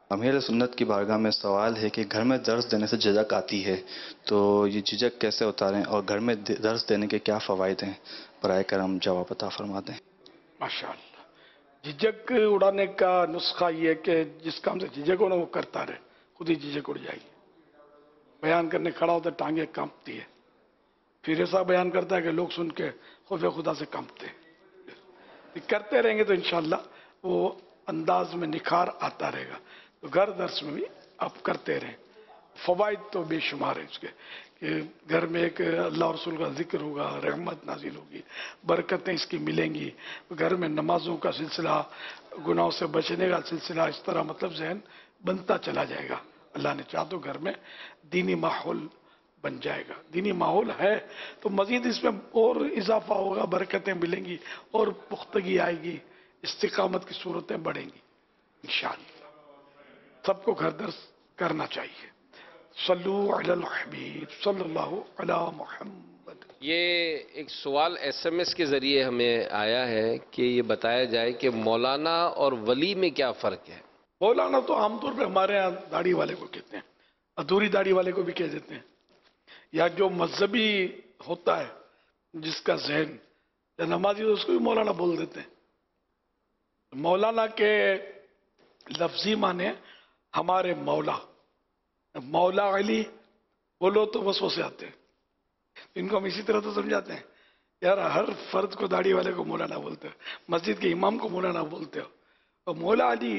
امیر سنت کی بارگاہ میں سوال ہے کہ گھر میں درس دینے سے جھجک آتی ہے، تو یہ جھجک کیسے اتاریں اور گھر میں درس دینے کے کیا فوائد ہیں؟ برائے کرم جواب عطا فرما دیں۔ ماشاء اللہ، جھجک اڑانے کا نسخہ یہ ہے کہ جس کام سے جھجک ہو نا وہ کرتا رہے، خود ہی جھجک اڑ جائے گی۔ بیان کرنے کھڑا ہوتا ہے ٹانگیں کانپتی ہے، پھر ایسا بیان کرتا ہے کہ لوگ سن کے خوف خدا سے کانپتے ہیں۔ کرتے رہیں گے تو انشاءاللہ وہ انداز میں نکھار آتا رہے گا۔ تو گھر درس میں بھی آپ کرتے رہیں۔ فوائد تو بے شمار ہیں اس کے، کہ گھر میں ایک اللہ رسول کا ذکر ہوگا، رحمت نازل ہوگی، برکتیں اس کی ملیں گی، گھر میں نمازوں کا سلسلہ، گناہوں سے بچنے کا سلسلہ، اس طرح مطلب ذہن بنتا چلا جائے گا۔ اللہ نے چاہا تو گھر میں دینی ماحول بن جائے گا۔ دینی ماحول ہے تو مزید اس میں اور اضافہ ہوگا، برکتیں ملیں گی اور پختگی آئے گی، استقامت کی صورتیں بڑھیں گی انشاءاللہ۔ سب کو گھر درس کرنا چاہیے۔ صلو علی الحبیب صلی اللہ علی محمد۔ یہ ایک سوال ایس ایم ایس کے ذریعے ہمیں آیا ہے کہ یہ بتایا جائے کہ مولانا اور ولی میں کیا فرق ہے؟ مولانا تو عام طور پہ ہمارے ہاں داڑھی والے کو کہتے ہیں، ادھوری داڑھی والے کو بھی کہہ دیتے ہیں، یا جو مذہبی ہوتا ہے جس کا ذہن یا نمازی ہو اس کو بھی مولانا بول دیتے ہیں۔ مولانا کے لفظی معنی ہمارے مولا، مولا علی بولو تو وسوسے آتے ہیں، ان کو ہم اسی طرح تو سمجھاتے ہیں، یار ہر فرد کو داڑھی والے کو مولانا بولتے ہو، مسجد کے امام کو مولانا بولتے ہو، اور مولا علی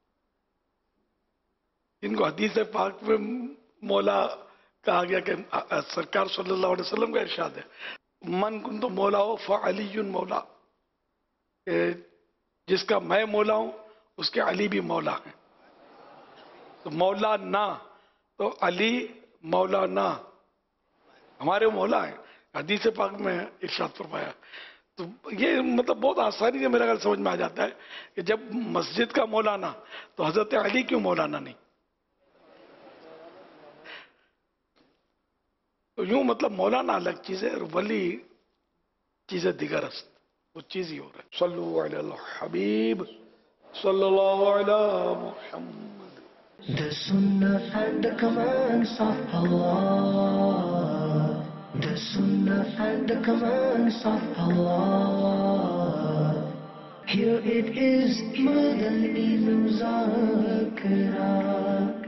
ان کو حدیث پاک میں مولا کہا گیا کہ سرکار صلی اللہ علیہ وسلم کا ارشاد ہے، من کنت مولا ہو فعلی مولا، جس کا میں مولا ہوں اس کے علی بھی مولا ہیں۔ تو مولا نا تو علی مولا نا ہمارے مولا ہیں، حدیث پاک میں ارشاد فرمایا۔ تو یہ مطلب بہت آسانی سے میرا خیال سمجھ میں آ جاتا ہے کہ جب مسجد کا مولانا تو حضرت علی کیوں مولانا نہیں؟ تو یوں مطلب مولانا الگ چیز ہے اور ولی چیز دیگر است، وہ چیز ہی ہو رہا ہے۔ صلو علی الحبیب صلی اللہ علی محمد۔ The Sunnah and the commands of Allah. The Sunnah and the commands of Allah. Here it is, Madani Muzakara.